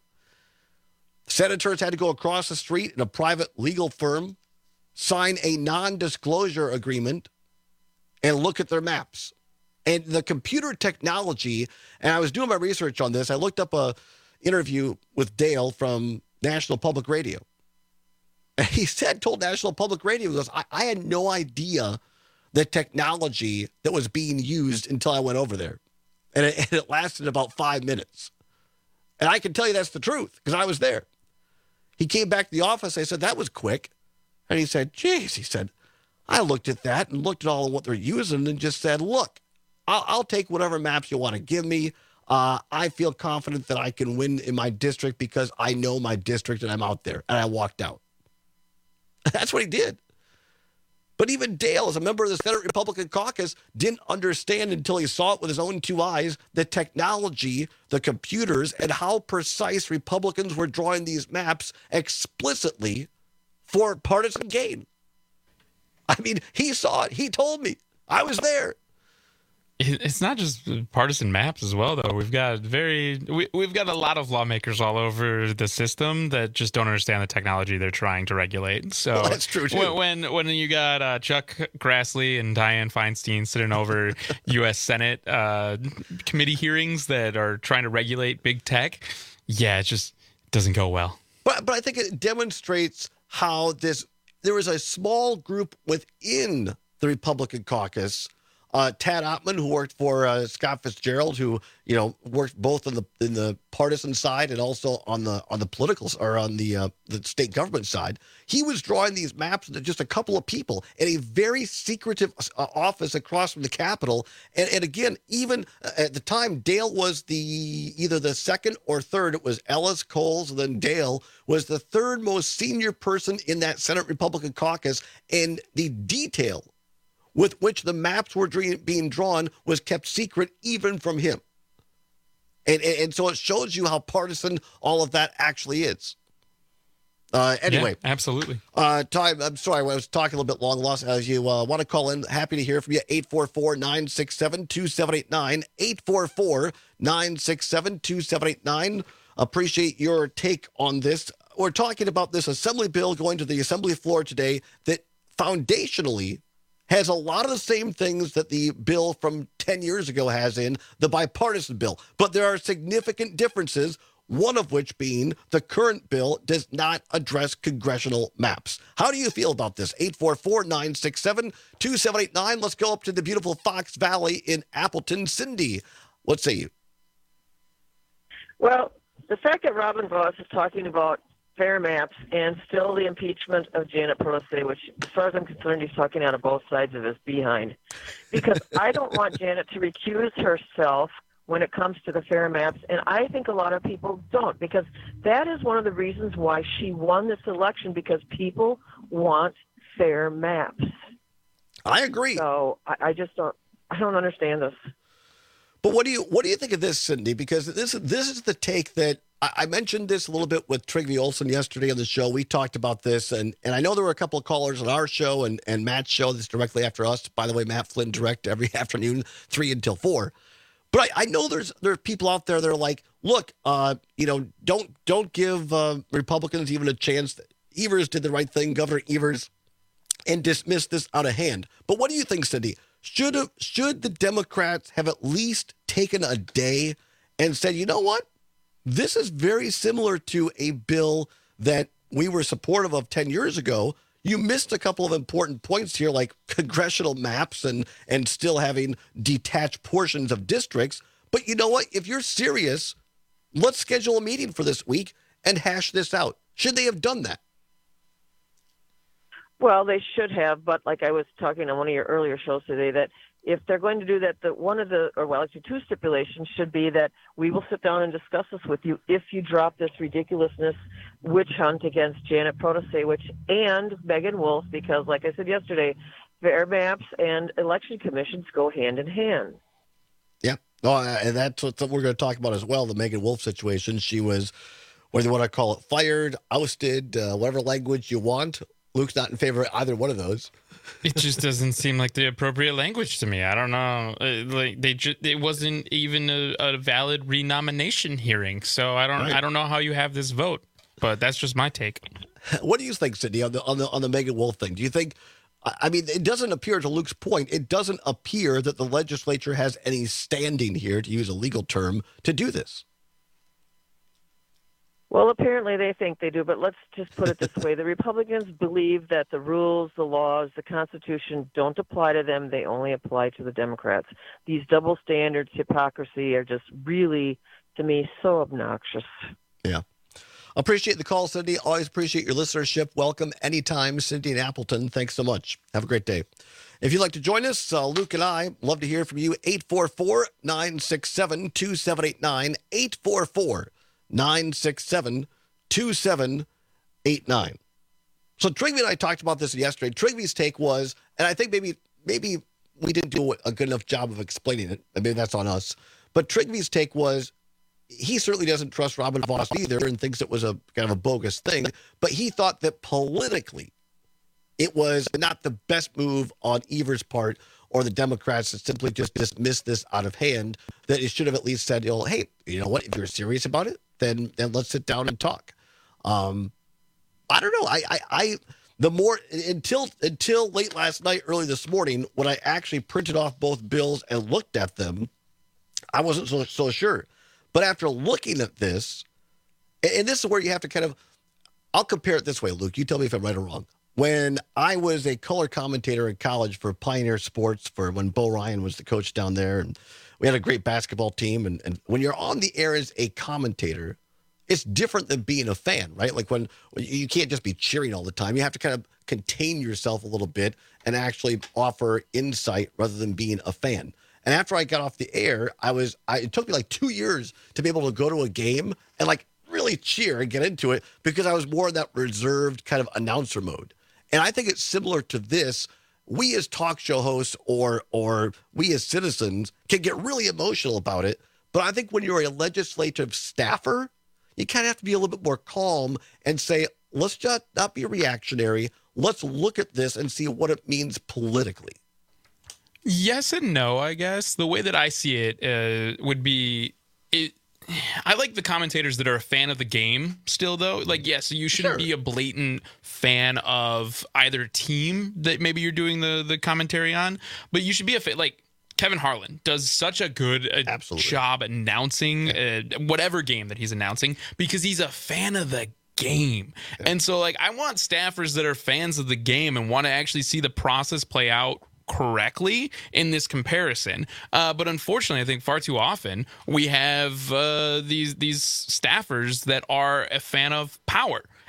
W: Senators had to go across the street in a private legal firm, sign a non-disclosure agreement, and look at their maps. And the computer technology, and I was doing my research on this, I looked up a interview with Dale from National Public Radio. And he said, told National Public Radio, he goes, I, I had no idea the technology that was being used until I went over there. And it, and it lasted about five minutes. And I can tell you that's the truth, because I was there. He came back to the office. I said, that was quick. And he said, geez, he said, I looked at that and looked at all of what they're using and just said, look, I'll, I'll take whatever maps you want to give me. Uh, I feel confident that I can win in my district because I know my district and I'm out there. And I walked out. That's what he did. But even Dale, as a member of the Senate Republican caucus, didn't understand until he saw it with his own two eyes, the technology, the computers, and how precise Republicans were drawing these maps explicitly for partisan gain. I mean, he saw it. He told me. I was there.
X: It's not just partisan maps as well, though. We've got very we, we've got a lot of lawmakers all over the system that just don't understand the technology they're trying to regulate. So
W: well, that's true too.
X: When when, when you got uh, Chuck Grassley and Dianne Feinstein sitting over U S Senate uh, committee hearings that are trying to regulate big tech, yeah, it just doesn't go well.
W: But but I think it demonstrates how this there was a small group within the Republican caucus. Uh, Tad Ottman, who worked for uh, Scott Fitzgerald, who you know worked both in the in the partisan side and also on the on the political or on the uh, the state government side, he was drawing these maps to just a couple of people in a very secretive uh, office across from the Capitol. And, and again, even at the time, Dale was the either the second or third. It was Ellis, Coles, and then Dale was the third most senior person in that Senate Republican caucus, and the detail with which the maps were dream, being drawn was kept secret even from him. And, and, and so it shows you how partisan all of that actually is. Uh, anyway.
X: Yeah, absolutely.
W: Uh, time, I'm sorry, I was talking a little bit long lost. As you uh, want to call in, happy to hear from you. eight four four, nine six seven, two seven eight nine. eight four four, nine six seven, two seven eight nine. Appreciate your take on this. We're talking about this assembly bill going to the assembly floor today that foundationally has a lot of the same things that the bill from ten years ago has in the bipartisan bill. But there are significant differences, one of which being the current bill does not address congressional maps. How do you feel about this? eight four four, nine six seven, two seven eight nine. Let's go up to the beautiful Fox Valley in Appleton. Cindy, what say you?
C: Well, the fact that Robin Vos is talking about fair maps and still the impeachment of Janet Protasiewicz, as far as I'm concerned, he's talking out of both sides of his behind. Because I don't want Janet to recuse herself when it comes to the fair maps, and I think a lot of people don't, because that is one of the reasons why she won this election, because people want fair maps.
W: I agree.
C: So I, I just don't, I don't understand this.
W: But what do you what do you think of this, Cindy? Because this this is the take that I, I mentioned this a little bit with Trygve Olsen yesterday on the show. We talked about this, and and I know there were a couple of callers on our show and and Matt's show that's directly after us. By the way, Matt Flynn direct every afternoon, three until four. But I, I know there's there's people out there that are like, look, uh, you know, don't don't give uh, Republicans even a chance. Evers did the right thing, Governor Evers, and dismissed this out of hand. But what do you think, Cindy? Should have, should the Democrats have at least taken a day and said, you know what? This is very similar to a bill that we were supportive of ten years ago. You missed a couple of important points here, like congressional maps and, and still having detached portions of districts. But you know what? If you're serious, let's schedule a meeting for this week and hash this out. Should they have done that?
C: Well, they should have, but like I was talking on one of your earlier shows today, that if they're going to do that, that one of the, or well, actually two stipulations should be that we will sit down and discuss this with you if you drop this ridiculousness witch hunt against Janet Protasewicz and Megan Wolf, because like I said yesterday, fair maps and election commissions go hand in hand.
W: Yeah, oh, and that's what we're going to talk about as well, the Megan Wolf situation. She was, whether you want to call it fired, ousted, uh, whatever language you want. Luke's not in favor of either one of those.
X: It just doesn't seem like the appropriate language to me. I don't know. Uh, like they, ju- it wasn't even a, a valid renomination hearing, so I don't, right. I don't know how you have this vote. But that's just my take.
W: What do you think, Cindy, on the on the on the Megan Wolf thing? Do you think? I mean, it doesn't appear, to Luke's point, it doesn't appear that the legislature has any standing here, to use a legal term, to do this.
C: Well, apparently they think they do, but let's just put it this way. The Republicans believe that the rules, the laws, the Constitution don't apply to them. They only apply to the Democrats. These double standards, hypocrisy are just really, to me, so obnoxious.
W: Yeah. Appreciate the call, Cindy. Always appreciate your listenership. Welcome anytime, Cindy and Appleton. Thanks so much. Have a great day. If you'd like to join us, uh, Luke and I love to hear from you. eight four four, nine six seven, two seven eight nine, eight four four, nine six seven, two seven eight nine. So Trygve and I talked about this yesterday. Trygve's take was, and I think maybe maybe we didn't do a good enough job of explaining it. Maybe that's on us. But Trygve's take was, he certainly doesn't trust Robin Vos either and thinks it was a kind of a bogus thing. But he thought that politically it was not the best move on Evers' part or the Democrats to simply just dismiss this out of hand, that it should have at least said, you know, hey, you know what, if you're serious about it, then then let's sit down and talk. Um, I don't know. I, I, I, the more until until late last night, early this morning, when I actually printed off both bills and looked at them, I wasn't so so sure. But after looking at this, and this is where you have to kind of, I'll compare it this way, Luke. You tell me if I'm right or wrong. When I was a color commentator in college for Pioneer Sports, for when Bo Ryan was the coach down there, and we had a great basketball team. And, and when you're on the air as a commentator, it's different than being a fan, right? Like when, when you can't just be cheering all the time. You have to kind of contain yourself a little bit and actually offer insight rather than being a fan. And after I got off the air, I was, I, it took me like two years to be able to go to a game and like really cheer and get into it, because I was more in that reserved kind of announcer mode. And I think it's similar to this. We as talk show hosts or or we as citizens can get really emotional about it. But I think when you're a legislative staffer, you kind of have to be a little bit more calm and say, let's just not be reactionary. Let's look at this and see what it means politically.
X: Yes and no, I guess. The way that I see it uh, would be, it, I like the commentators that are a fan of the game still, though. Like, yes, you shouldn't sure. be a blatant fan of either team that maybe you're doing the, the commentary on, but you should be a fan. Like, Kevin Harlan does such a good uh, job announcing uh, whatever game that he's announcing, because he's a fan of the game. Yeah. And so, like, I want staffers that are fans of the game and want to actually see the process play out correctly in this comparison, uh, but unfortunately, I think far too often we have uh, these these staffers that are a fan of power,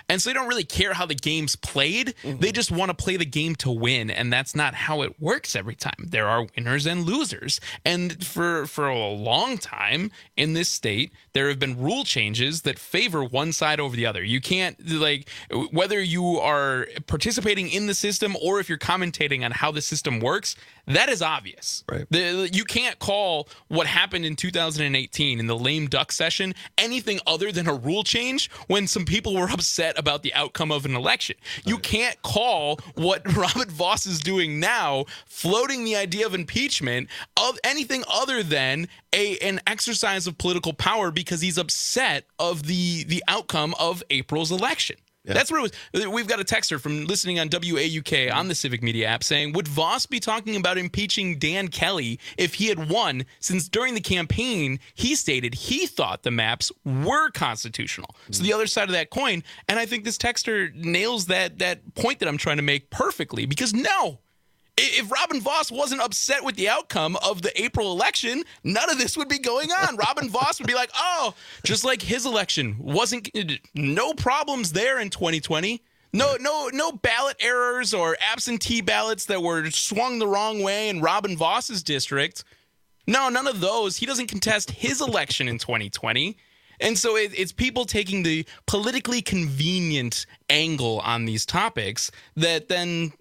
X: And so they don't really care how the game's played. Mm-hmm. They just want to play the game to win, and that's not how it works every time. There are winners and losers. And for for a long time in this state, there have been rule changes that favor one side over the other. You can't, like, whether you are participating in the system or if you're commentating on how the system works, that is obvious.
W: Right.
X: The, you can't call what happened in two thousand eighteen in the lame duck session anything other than a rule change when some people were upset about the outcome of an election. You can't call what Robin Vos is doing now, floating the idea of impeachment, of anything other than a an exercise of political power because he's upset of the the outcome of April's election. Yeah. That's what it was. We've got a texter from listening on W A U K on the Civic Media app saying, would Vos be talking about impeaching Dan Kelly if he had won, since during the campaign he stated he thought the maps were constitutional? Mm-hmm. So the other side of that coin, and I think this texter nails that that point that I'm trying to make perfectly, because no, if Robin Vos wasn't upset with the outcome of the April election, none of this would be going on. Robin Vos would be like, oh, just like his election wasn't, no problems there in twenty twenty. No, no, no ballot errors or absentee ballots that were swung the wrong way in Robin Vos's district. No, none of those. He doesn't contest his election in twenty twenty. And so it, it's people taking the politically convenient angle on these topics that then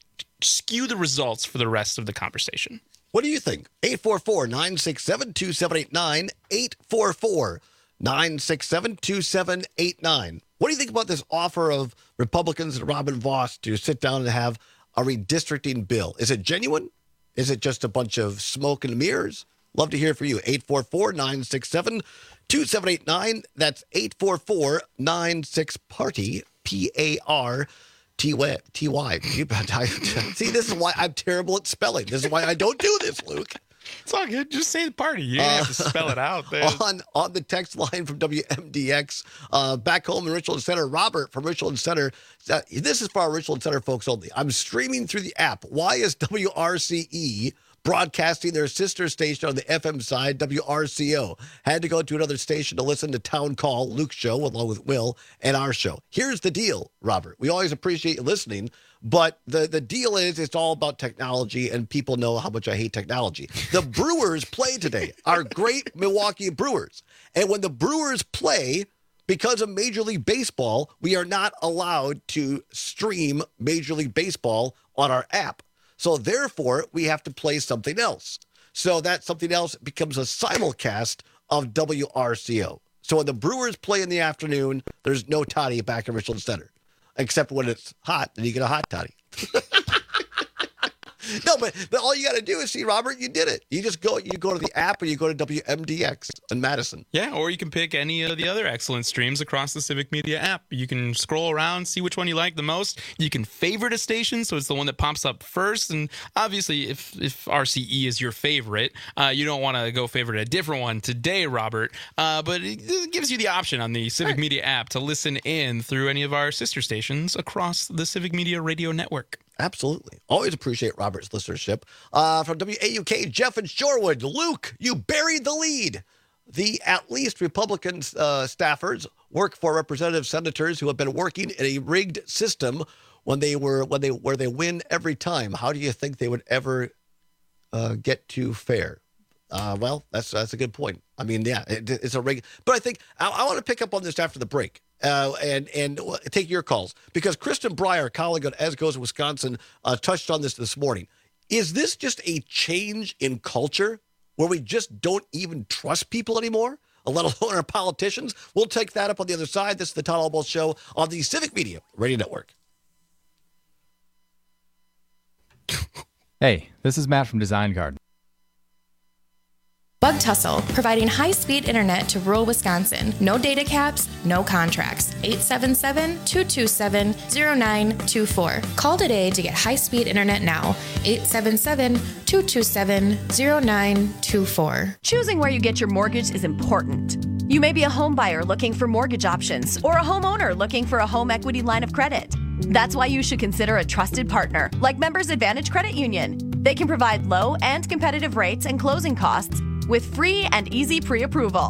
X: skew the results for the rest of the conversation.
W: What do you think? eight four four, nine six seven, two seven eight nine, eight four four, nine six seven, two seven eight nine. What do you think about this offer of Republicans and Robin Vos to sit down and have a redistricting bill? Is it genuine? Is it just a bunch of smoke and mirrors? Love to hear from you. eight four four, nine six seven, two seven eight nine. That's eight four four, nine six party, P A R T Y. T Y. See, this is why I'm terrible at spelling. This is why I don't do this, Luke.
X: It's all good. Just say the party. You don't uh, have to spell it out. There.
W: On, on the text line from W M D X, uh, back home in Richland Center, Robert from Richland Center. Uh, this is for our Richland Center folks only. I'm streaming through the app. Why is W R C E broadcasting their sister station on the F M side, W R C O? Had to go to another station to listen to Town Call, Luke's show, along with Will, and our show. Here's the deal, Robert. We always appreciate you listening, but the, the deal is it's all about technology, and people know how much I hate technology. The Brewers play today, our great Milwaukee Brewers. And when the Brewers play, because of Major League Baseball, we are not allowed to stream Major League Baseball on our app. So therefore, we have to play something else. So that something else becomes a simulcast of W R C O. So when the Brewers play in the afternoon, there's no toddy back in Richland Center. Except when it's hot, then you get a hot toddy. No, but, but all you got to do is see, Robert, you did it. You just go, you go to the app or you go to W M D X in Madison.
X: Yeah, or you can pick any of the other excellent streams across the Civic Media app. You can scroll around, see which one you like the most. You can favorite a station, so it's the one that pops up first. And obviously, if, if R C E is your favorite, uh, you don't want to go favorite a different one today, Robert. Uh, but it, it gives you the option on the Civic Media app to listen in through any of our sister stations across the Civic Media radio network.
W: Absolutely. Always appreciate Robert's listenership. Uh, from W A U K, Jeff and Shorewood. Luke, you buried the lead. The at least Republican uh, staffers work for representative senators who have been working in a rigged system when they were when they where they win every time. How do you think they would ever uh, get to fair? Uh, well, that's that's a good point. I mean, yeah, it, it's a rig. But I think I, I want to pick up on this after the break. Uh, and and take your calls, because Kristen Breyer, colleague on As Goes Wisconsin, uh, touched on this this morning. Is this just a change in culture where we just don't even trust people anymore, let alone our politicians? We'll take that up on the other side. This is the Todd Albaugh Show on the Civic Media Radio Network.
D: Hey, this is Matt from Design Garden.
K: Bug Tussle, providing high-speed internet to rural Wisconsin. No data caps, no contracts. eight seven seven, two two seven, zero nine two four. Call today to get high-speed internet now. eight seven seven, two two seven, zero nine two four.
N: Choosing where you get your mortgage is important. You may be a home buyer looking for mortgage options or a homeowner looking for a home equity line of credit. That's why you should consider a trusted partner like Members Advantage Credit Union. They can provide low and competitive rates and closing costs with free and easy pre-approval.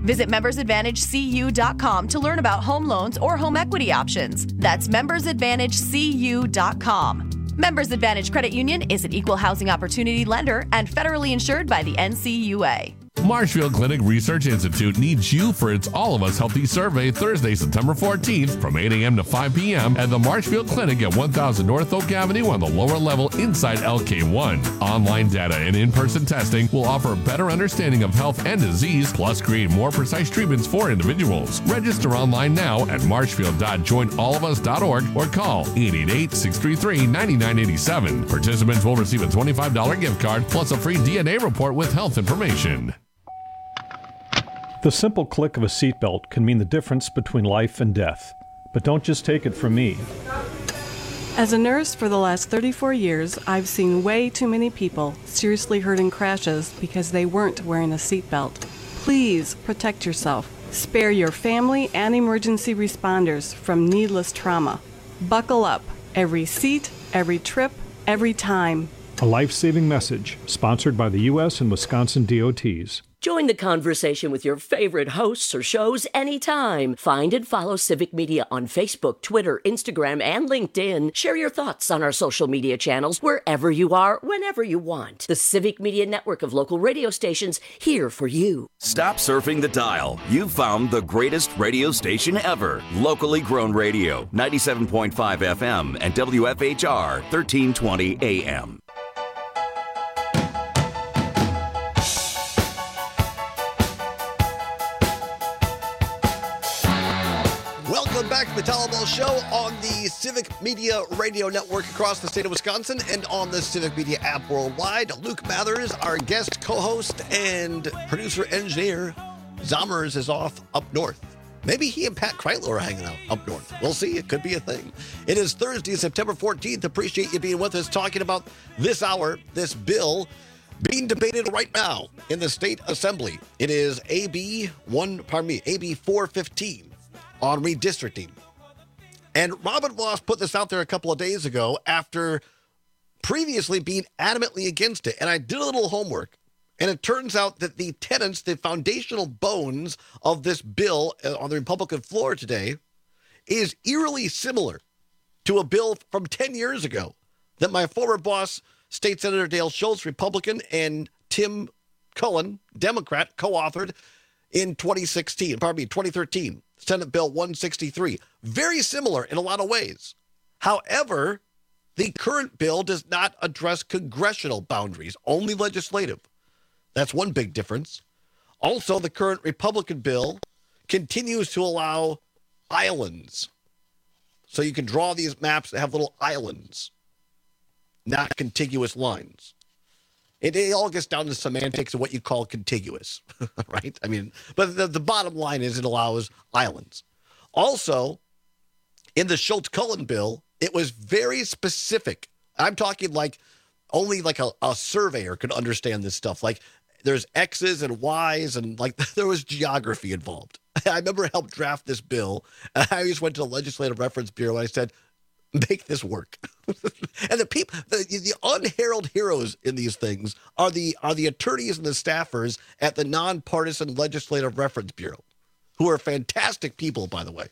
N: Visit members advantage c u dot com to learn about home loans or home equity options. That's members advantage c u dot com. Members Advantage Credit Union is an equal housing opportunity lender and federally insured by the N C U A.
D: Marshfield Clinic Research Institute needs you for its All of Us Healthy Survey Thursday, September fourteenth from eight a.m. to five p.m. at the Marshfield Clinic at one thousand North Oak Avenue on the lower level inside L K one. Online data and in-person testing will offer a better understanding of health and disease, plus create more precise treatments for individuals. Register online now at marshfield dot join all of us dot org or call eight eight eight, six three three, nine nine eight seven. Participants will receive a twenty-five dollars gift card plus a free D N A report with health information.
O: The simple click of a seatbelt can mean the difference between life and death. But don't just take it from me.
P: As a nurse for the last thirty-four years, I've seen way too many people seriously hurt in crashes because they weren't wearing a seatbelt. Please protect yourself. Spare your family and emergency responders from needless trauma. Buckle up. Every seat, every trip, every time.
O: A life-saving message sponsored by the U S and Wisconsin D O Ts.
Q: Join the conversation with your favorite hosts or shows anytime. Find and follow Civic Media on Facebook, Twitter, Instagram, and LinkedIn. Share your thoughts on our social media channels wherever you are, whenever you want. The Civic Media network of local radio stations here for you.
B: Stop surfing the dial. You've found the greatest radio station ever. Locally grown radio, ninety-seven point five F M and W F H R, thirteen twenty A M.
W: Welcome back to the Tal Ball Show on the Civic Media Radio Network across the state of Wisconsin and on the Civic Media app worldwide. Luke Mathers, our guest co-host and producer engineer. Zommers is off up north. Maybe he and Pat Kreitler are hanging out up north. We'll see. It could be a thing. It is Thursday, September fourteenth. Appreciate you being with us, talking about this hour, this bill being debated right now in the state assembly. It is A B one, pardon me, A B four fifteen. On redistricting. And Robin Vos put this out there a couple of days ago after previously being adamantly against it. And I did a little homework. And it turns out that the tenets, the foundational bones of this bill on the Republican floor today is eerily similar to a bill from ten years ago that my former boss, State Senator Dale Schultz, Republican, and Tim Cullen, Democrat, co-authored in twenty sixteen, pardon me, twenty thirteen. Senate Bill one sixty-three. Very similar in a lot of ways. However, the current bill does not address congressional boundaries, only legislative. That's one big difference. Also, the current Republican bill continues to allow islands. So you can draw these maps that have little islands, not contiguous lines. It, it all gets down to semantics of what you call contiguous, right? I mean, but the, the bottom line is it allows islands. Also, in the Schultz-Cullen bill, it was very specific. I'm talking like only like a, a surveyor could understand this stuff. Like there's X's and Y's and like there was geography involved. I remember I helped draft this bill. And I just went to the Legislative Reference Bureau and I said, make this work. And the people, the, the unheralded heroes in these things are the are the attorneys and the staffers at the Nonpartisan Legislative Reference Bureau, who are fantastic people, by the way.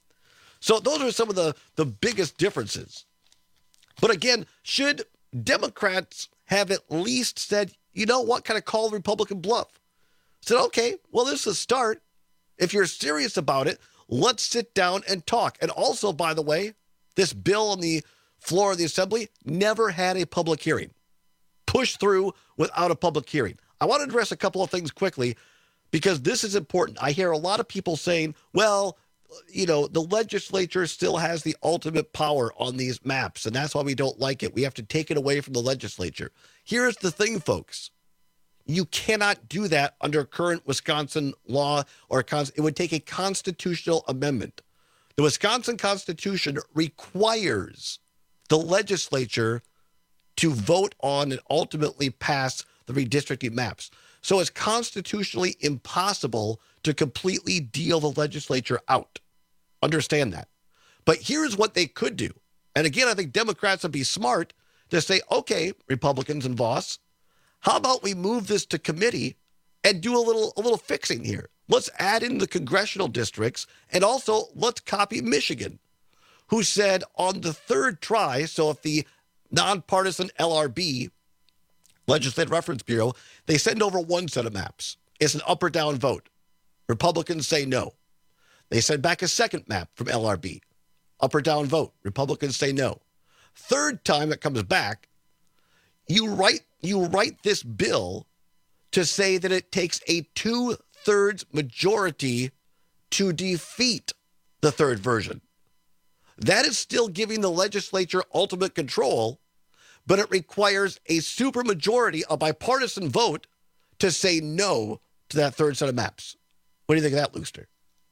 W: So those are some of the, the biggest differences. But again, should Democrats have at least said, you know what, kind of call Republican bluff? Said, okay, well, this is a start. If you're serious about it, let's sit down and talk. And also, by the way, this bill on the floor of the assembly never had a public hearing. Pushed through without a public hearing. I want to address a couple of things quickly because this is important. I hear a lot of people saying, well, you know, the legislature still has the ultimate power on these maps, and that's why we don't like it. We have to take it away from the legislature. Here's the thing, folks. You cannot do that under current Wisconsin law, or it would take a constitutional amendment. The Wisconsin Constitution requires the legislature to vote on and ultimately pass the redistricting maps. So it's constitutionally impossible to completely deal the legislature out. Understand that. But here's what they could do. And again, I think Democrats would be smart to say, okay, Republicans and Voss, how about we move this to committee and do a little a little fixing here. Let's add in the congressional districts, and also let's copy Michigan, who said on the third try, so if the nonpartisan L R B, Legislative Reference Bureau, they send over one set of maps. It's an up or down vote. Republicans say no. They send back a second map from L R B. Up or down vote. Republicans say no. Third time it comes back, you write you write this bill to say that it takes a two-thirds majority to defeat the third version. That is still giving the legislature ultimate control, but it requires a supermajority, a bipartisan vote, to say no to that third set of maps. What do you think of that, Looster?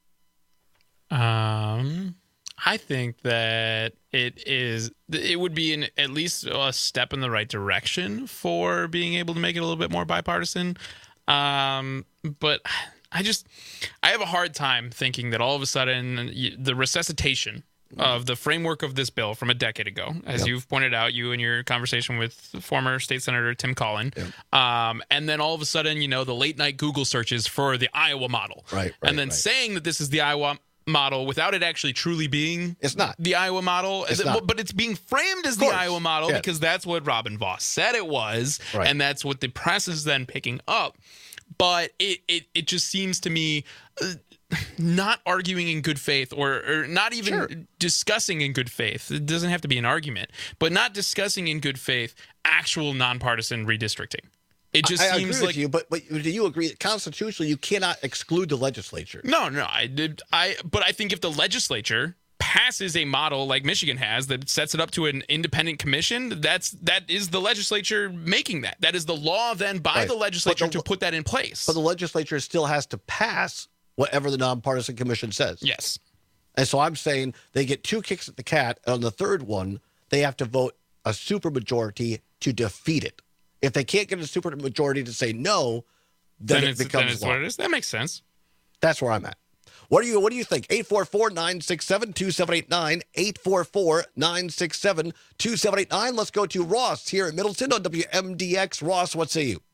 X: Um, I think that it is. It would be an, at least a step in the right direction for being able to make it a little bit more bipartisan. Um, but I just I have a hard time thinking that all of a sudden the resuscitation of the framework of this bill from a decade ago, as yep. you've pointed out, you in your conversation with former State Senator Tim Collin, yep. um, and then all of a sudden, you know, the late night Google searches for the Iowa model,
W: right? right
X: and then
W: right.
X: saying that this is the Iowa model without it actually truly being
W: it's not
X: the Iowa model,
W: it's
X: it,
W: not.
X: but it's being framed as the Iowa model
W: yes.
X: because that's what Robin Voss said it was,
W: right.
X: and that's what the press is then picking up. But it it, it just seems to me. Uh, not arguing in good faith or, or not even
W: sure.
X: discussing in good faith. It doesn't have to be an argument, but not discussing in good faith actual nonpartisan redistricting. It just
W: I, I
X: seems
W: agree
X: like
W: with you, but, but do you agree that constitutionally you cannot exclude the legislature?
X: No, no, I did. I but I think if the legislature passes a model like Michigan has that sets it up to an independent commission, that's that is the legislature making that. That is the law then by
W: right.
X: the legislature
W: the,
X: to put that in place.
W: But the legislature still has to pass whatever the nonpartisan commission says.
X: Yes.
W: And so I'm saying they get two kicks at the cat, and on the third one, they have to vote a supermajority to defeat it. If they can't get a supermajority to say no, then,
X: then
W: it
X: it's,
W: becomes
X: then it's
W: law.
X: what it is. That makes sense.
W: That's where I'm at. What do you What do you think? eight four four, nine six seven, two seven eight nine, eight four four, nine six seven, two seven eight nine. Let's go to Ross here in Middleton on W M D X. Ross, what say you?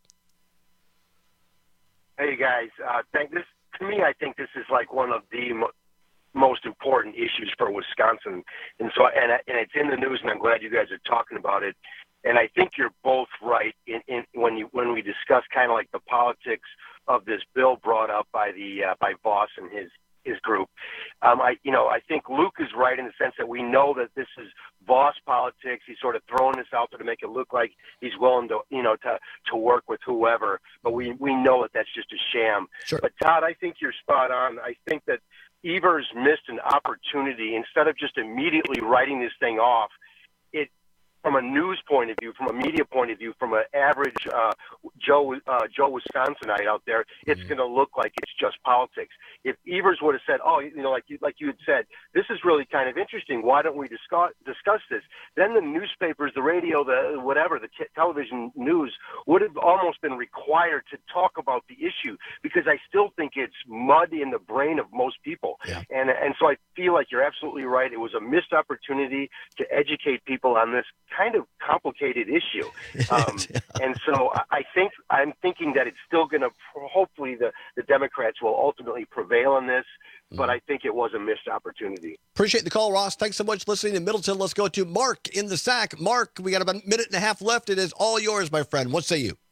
A: Hey, guys. Uh, thank this. To me, I think this is like one of the mo- most important issues for Wisconsin, and so and and it's in the news, and I'm glad you guys are talking about it. And I think you're both right in, in when you when we discuss kind of like the politics of this bill brought up by the uh, by Voss and his his group. Um, I you know I think Luke is right in the sense that we know that this is Voss politics. He's sort of throwing this out there to make it look like he's willing to you know to to work with whoever, but we we know that that's just a sham.
W: Sure.
A: But Todd, I think you're spot on. I think that Evers missed an opportunity instead of just immediately writing this thing off. It from a news point of view, from a media point of view, from an average uh, Joe uh, Joe Wisconsinite out there, it's mm-hmm. going to look like it's just politics. If Evers would have said, "Oh, you know, like you like you had said, this is really kind of interesting. Why don't we discuss discuss this?" Then the newspapers, the radio, the whatever, the t- television news would have almost been required to talk about the issue because I still think it's mud in the brain of most people.
W: Yeah.
A: And and so I feel like you're absolutely right. It was a missed opportunity to educate people on this kind of complicated issue. Um,
W: yeah.
A: And so I think I'm thinking that it's still going to, hopefully the, the Democrats will ultimately prevail on this, mm. but I think it was a missed opportunity.
W: Appreciate the call, Ross. Thanks so much for listening in Middleton. Let's go to Mark in the Sack. Mark, we got about a minute and a half left. It is all yours, my friend. What say you?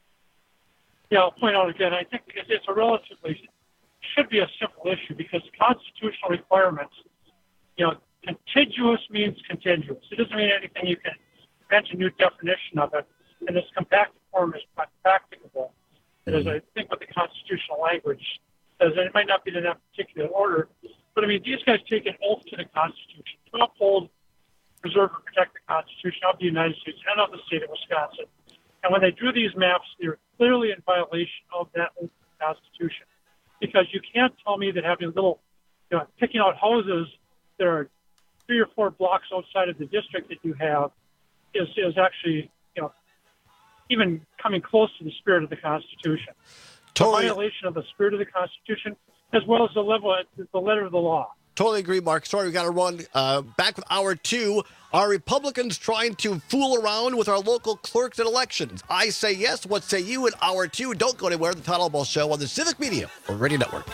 E: Yeah, I'll point out again, I think it's a relatively, should be a simple issue because constitutional requirements, you know, contiguous means contiguous. It doesn't mean anything. You can invent a new definition of it, and this compacted form is not practicable. As I think what the constitutional language says, and it might not be in that particular order, but I mean, these guys take an oath to the Constitution to uphold, preserve, and protect the Constitution of the United States and of the state of Wisconsin. And when they drew these maps, they're clearly in violation of that oath to the Constitution, because you can't tell me that having little, you know, picking out houses that are three or four blocks outside of the district that you have is, is actually, you know, even coming close to the spirit of the Constitution.
W: Totally.
E: A violation of the spirit of the Constitution, as well as the level, the letter of the law.
W: Totally agree, Mark. Sorry, we got to run. Uh, back with hour two. Are Republicans trying to fool around with our local clerks and elections? I say yes. What say you in hour two? Don't go anywhere. The Todd Ball Show on the Civic Media Radio Network.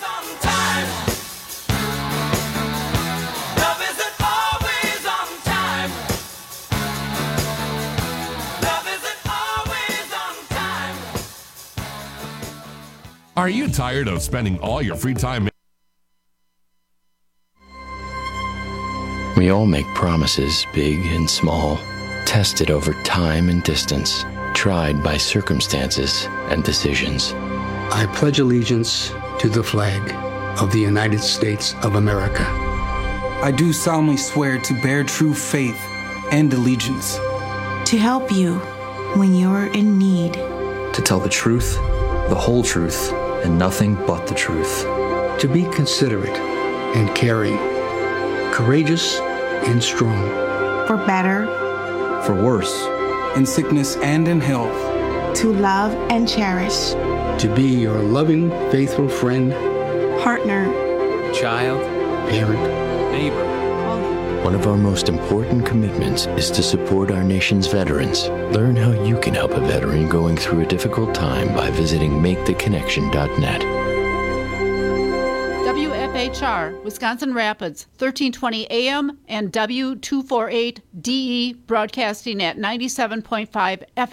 D: Are you tired of spending all your free time?
G: We all make promises, big and small, tested over time and distance, tried by circumstances and decisions.
H: I pledge allegiance to the flag of the United States of America.
L: I do solemnly swear to bear true faith and allegiance.
S: To help you when you're in need.
T: To tell the truth, the whole truth, and nothing but the truth.
H: To be considerate and caring, courageous and strong.
S: For better.
T: For worse.
L: In sickness and in health.
S: To love and cherish.
H: To be your loving, faithful friend.
S: Partner.
T: Child.
H: Parent.
T: Neighbor.
G: One of our most important commitments is to support our nation's veterans. Learn how you can help a veteran going through a difficult time by visiting make the connection dot net.
U: W F H R, Wisconsin Rapids, thirteen twenty A M and W two forty-eight D E broadcasting at ninety-seven point five F M.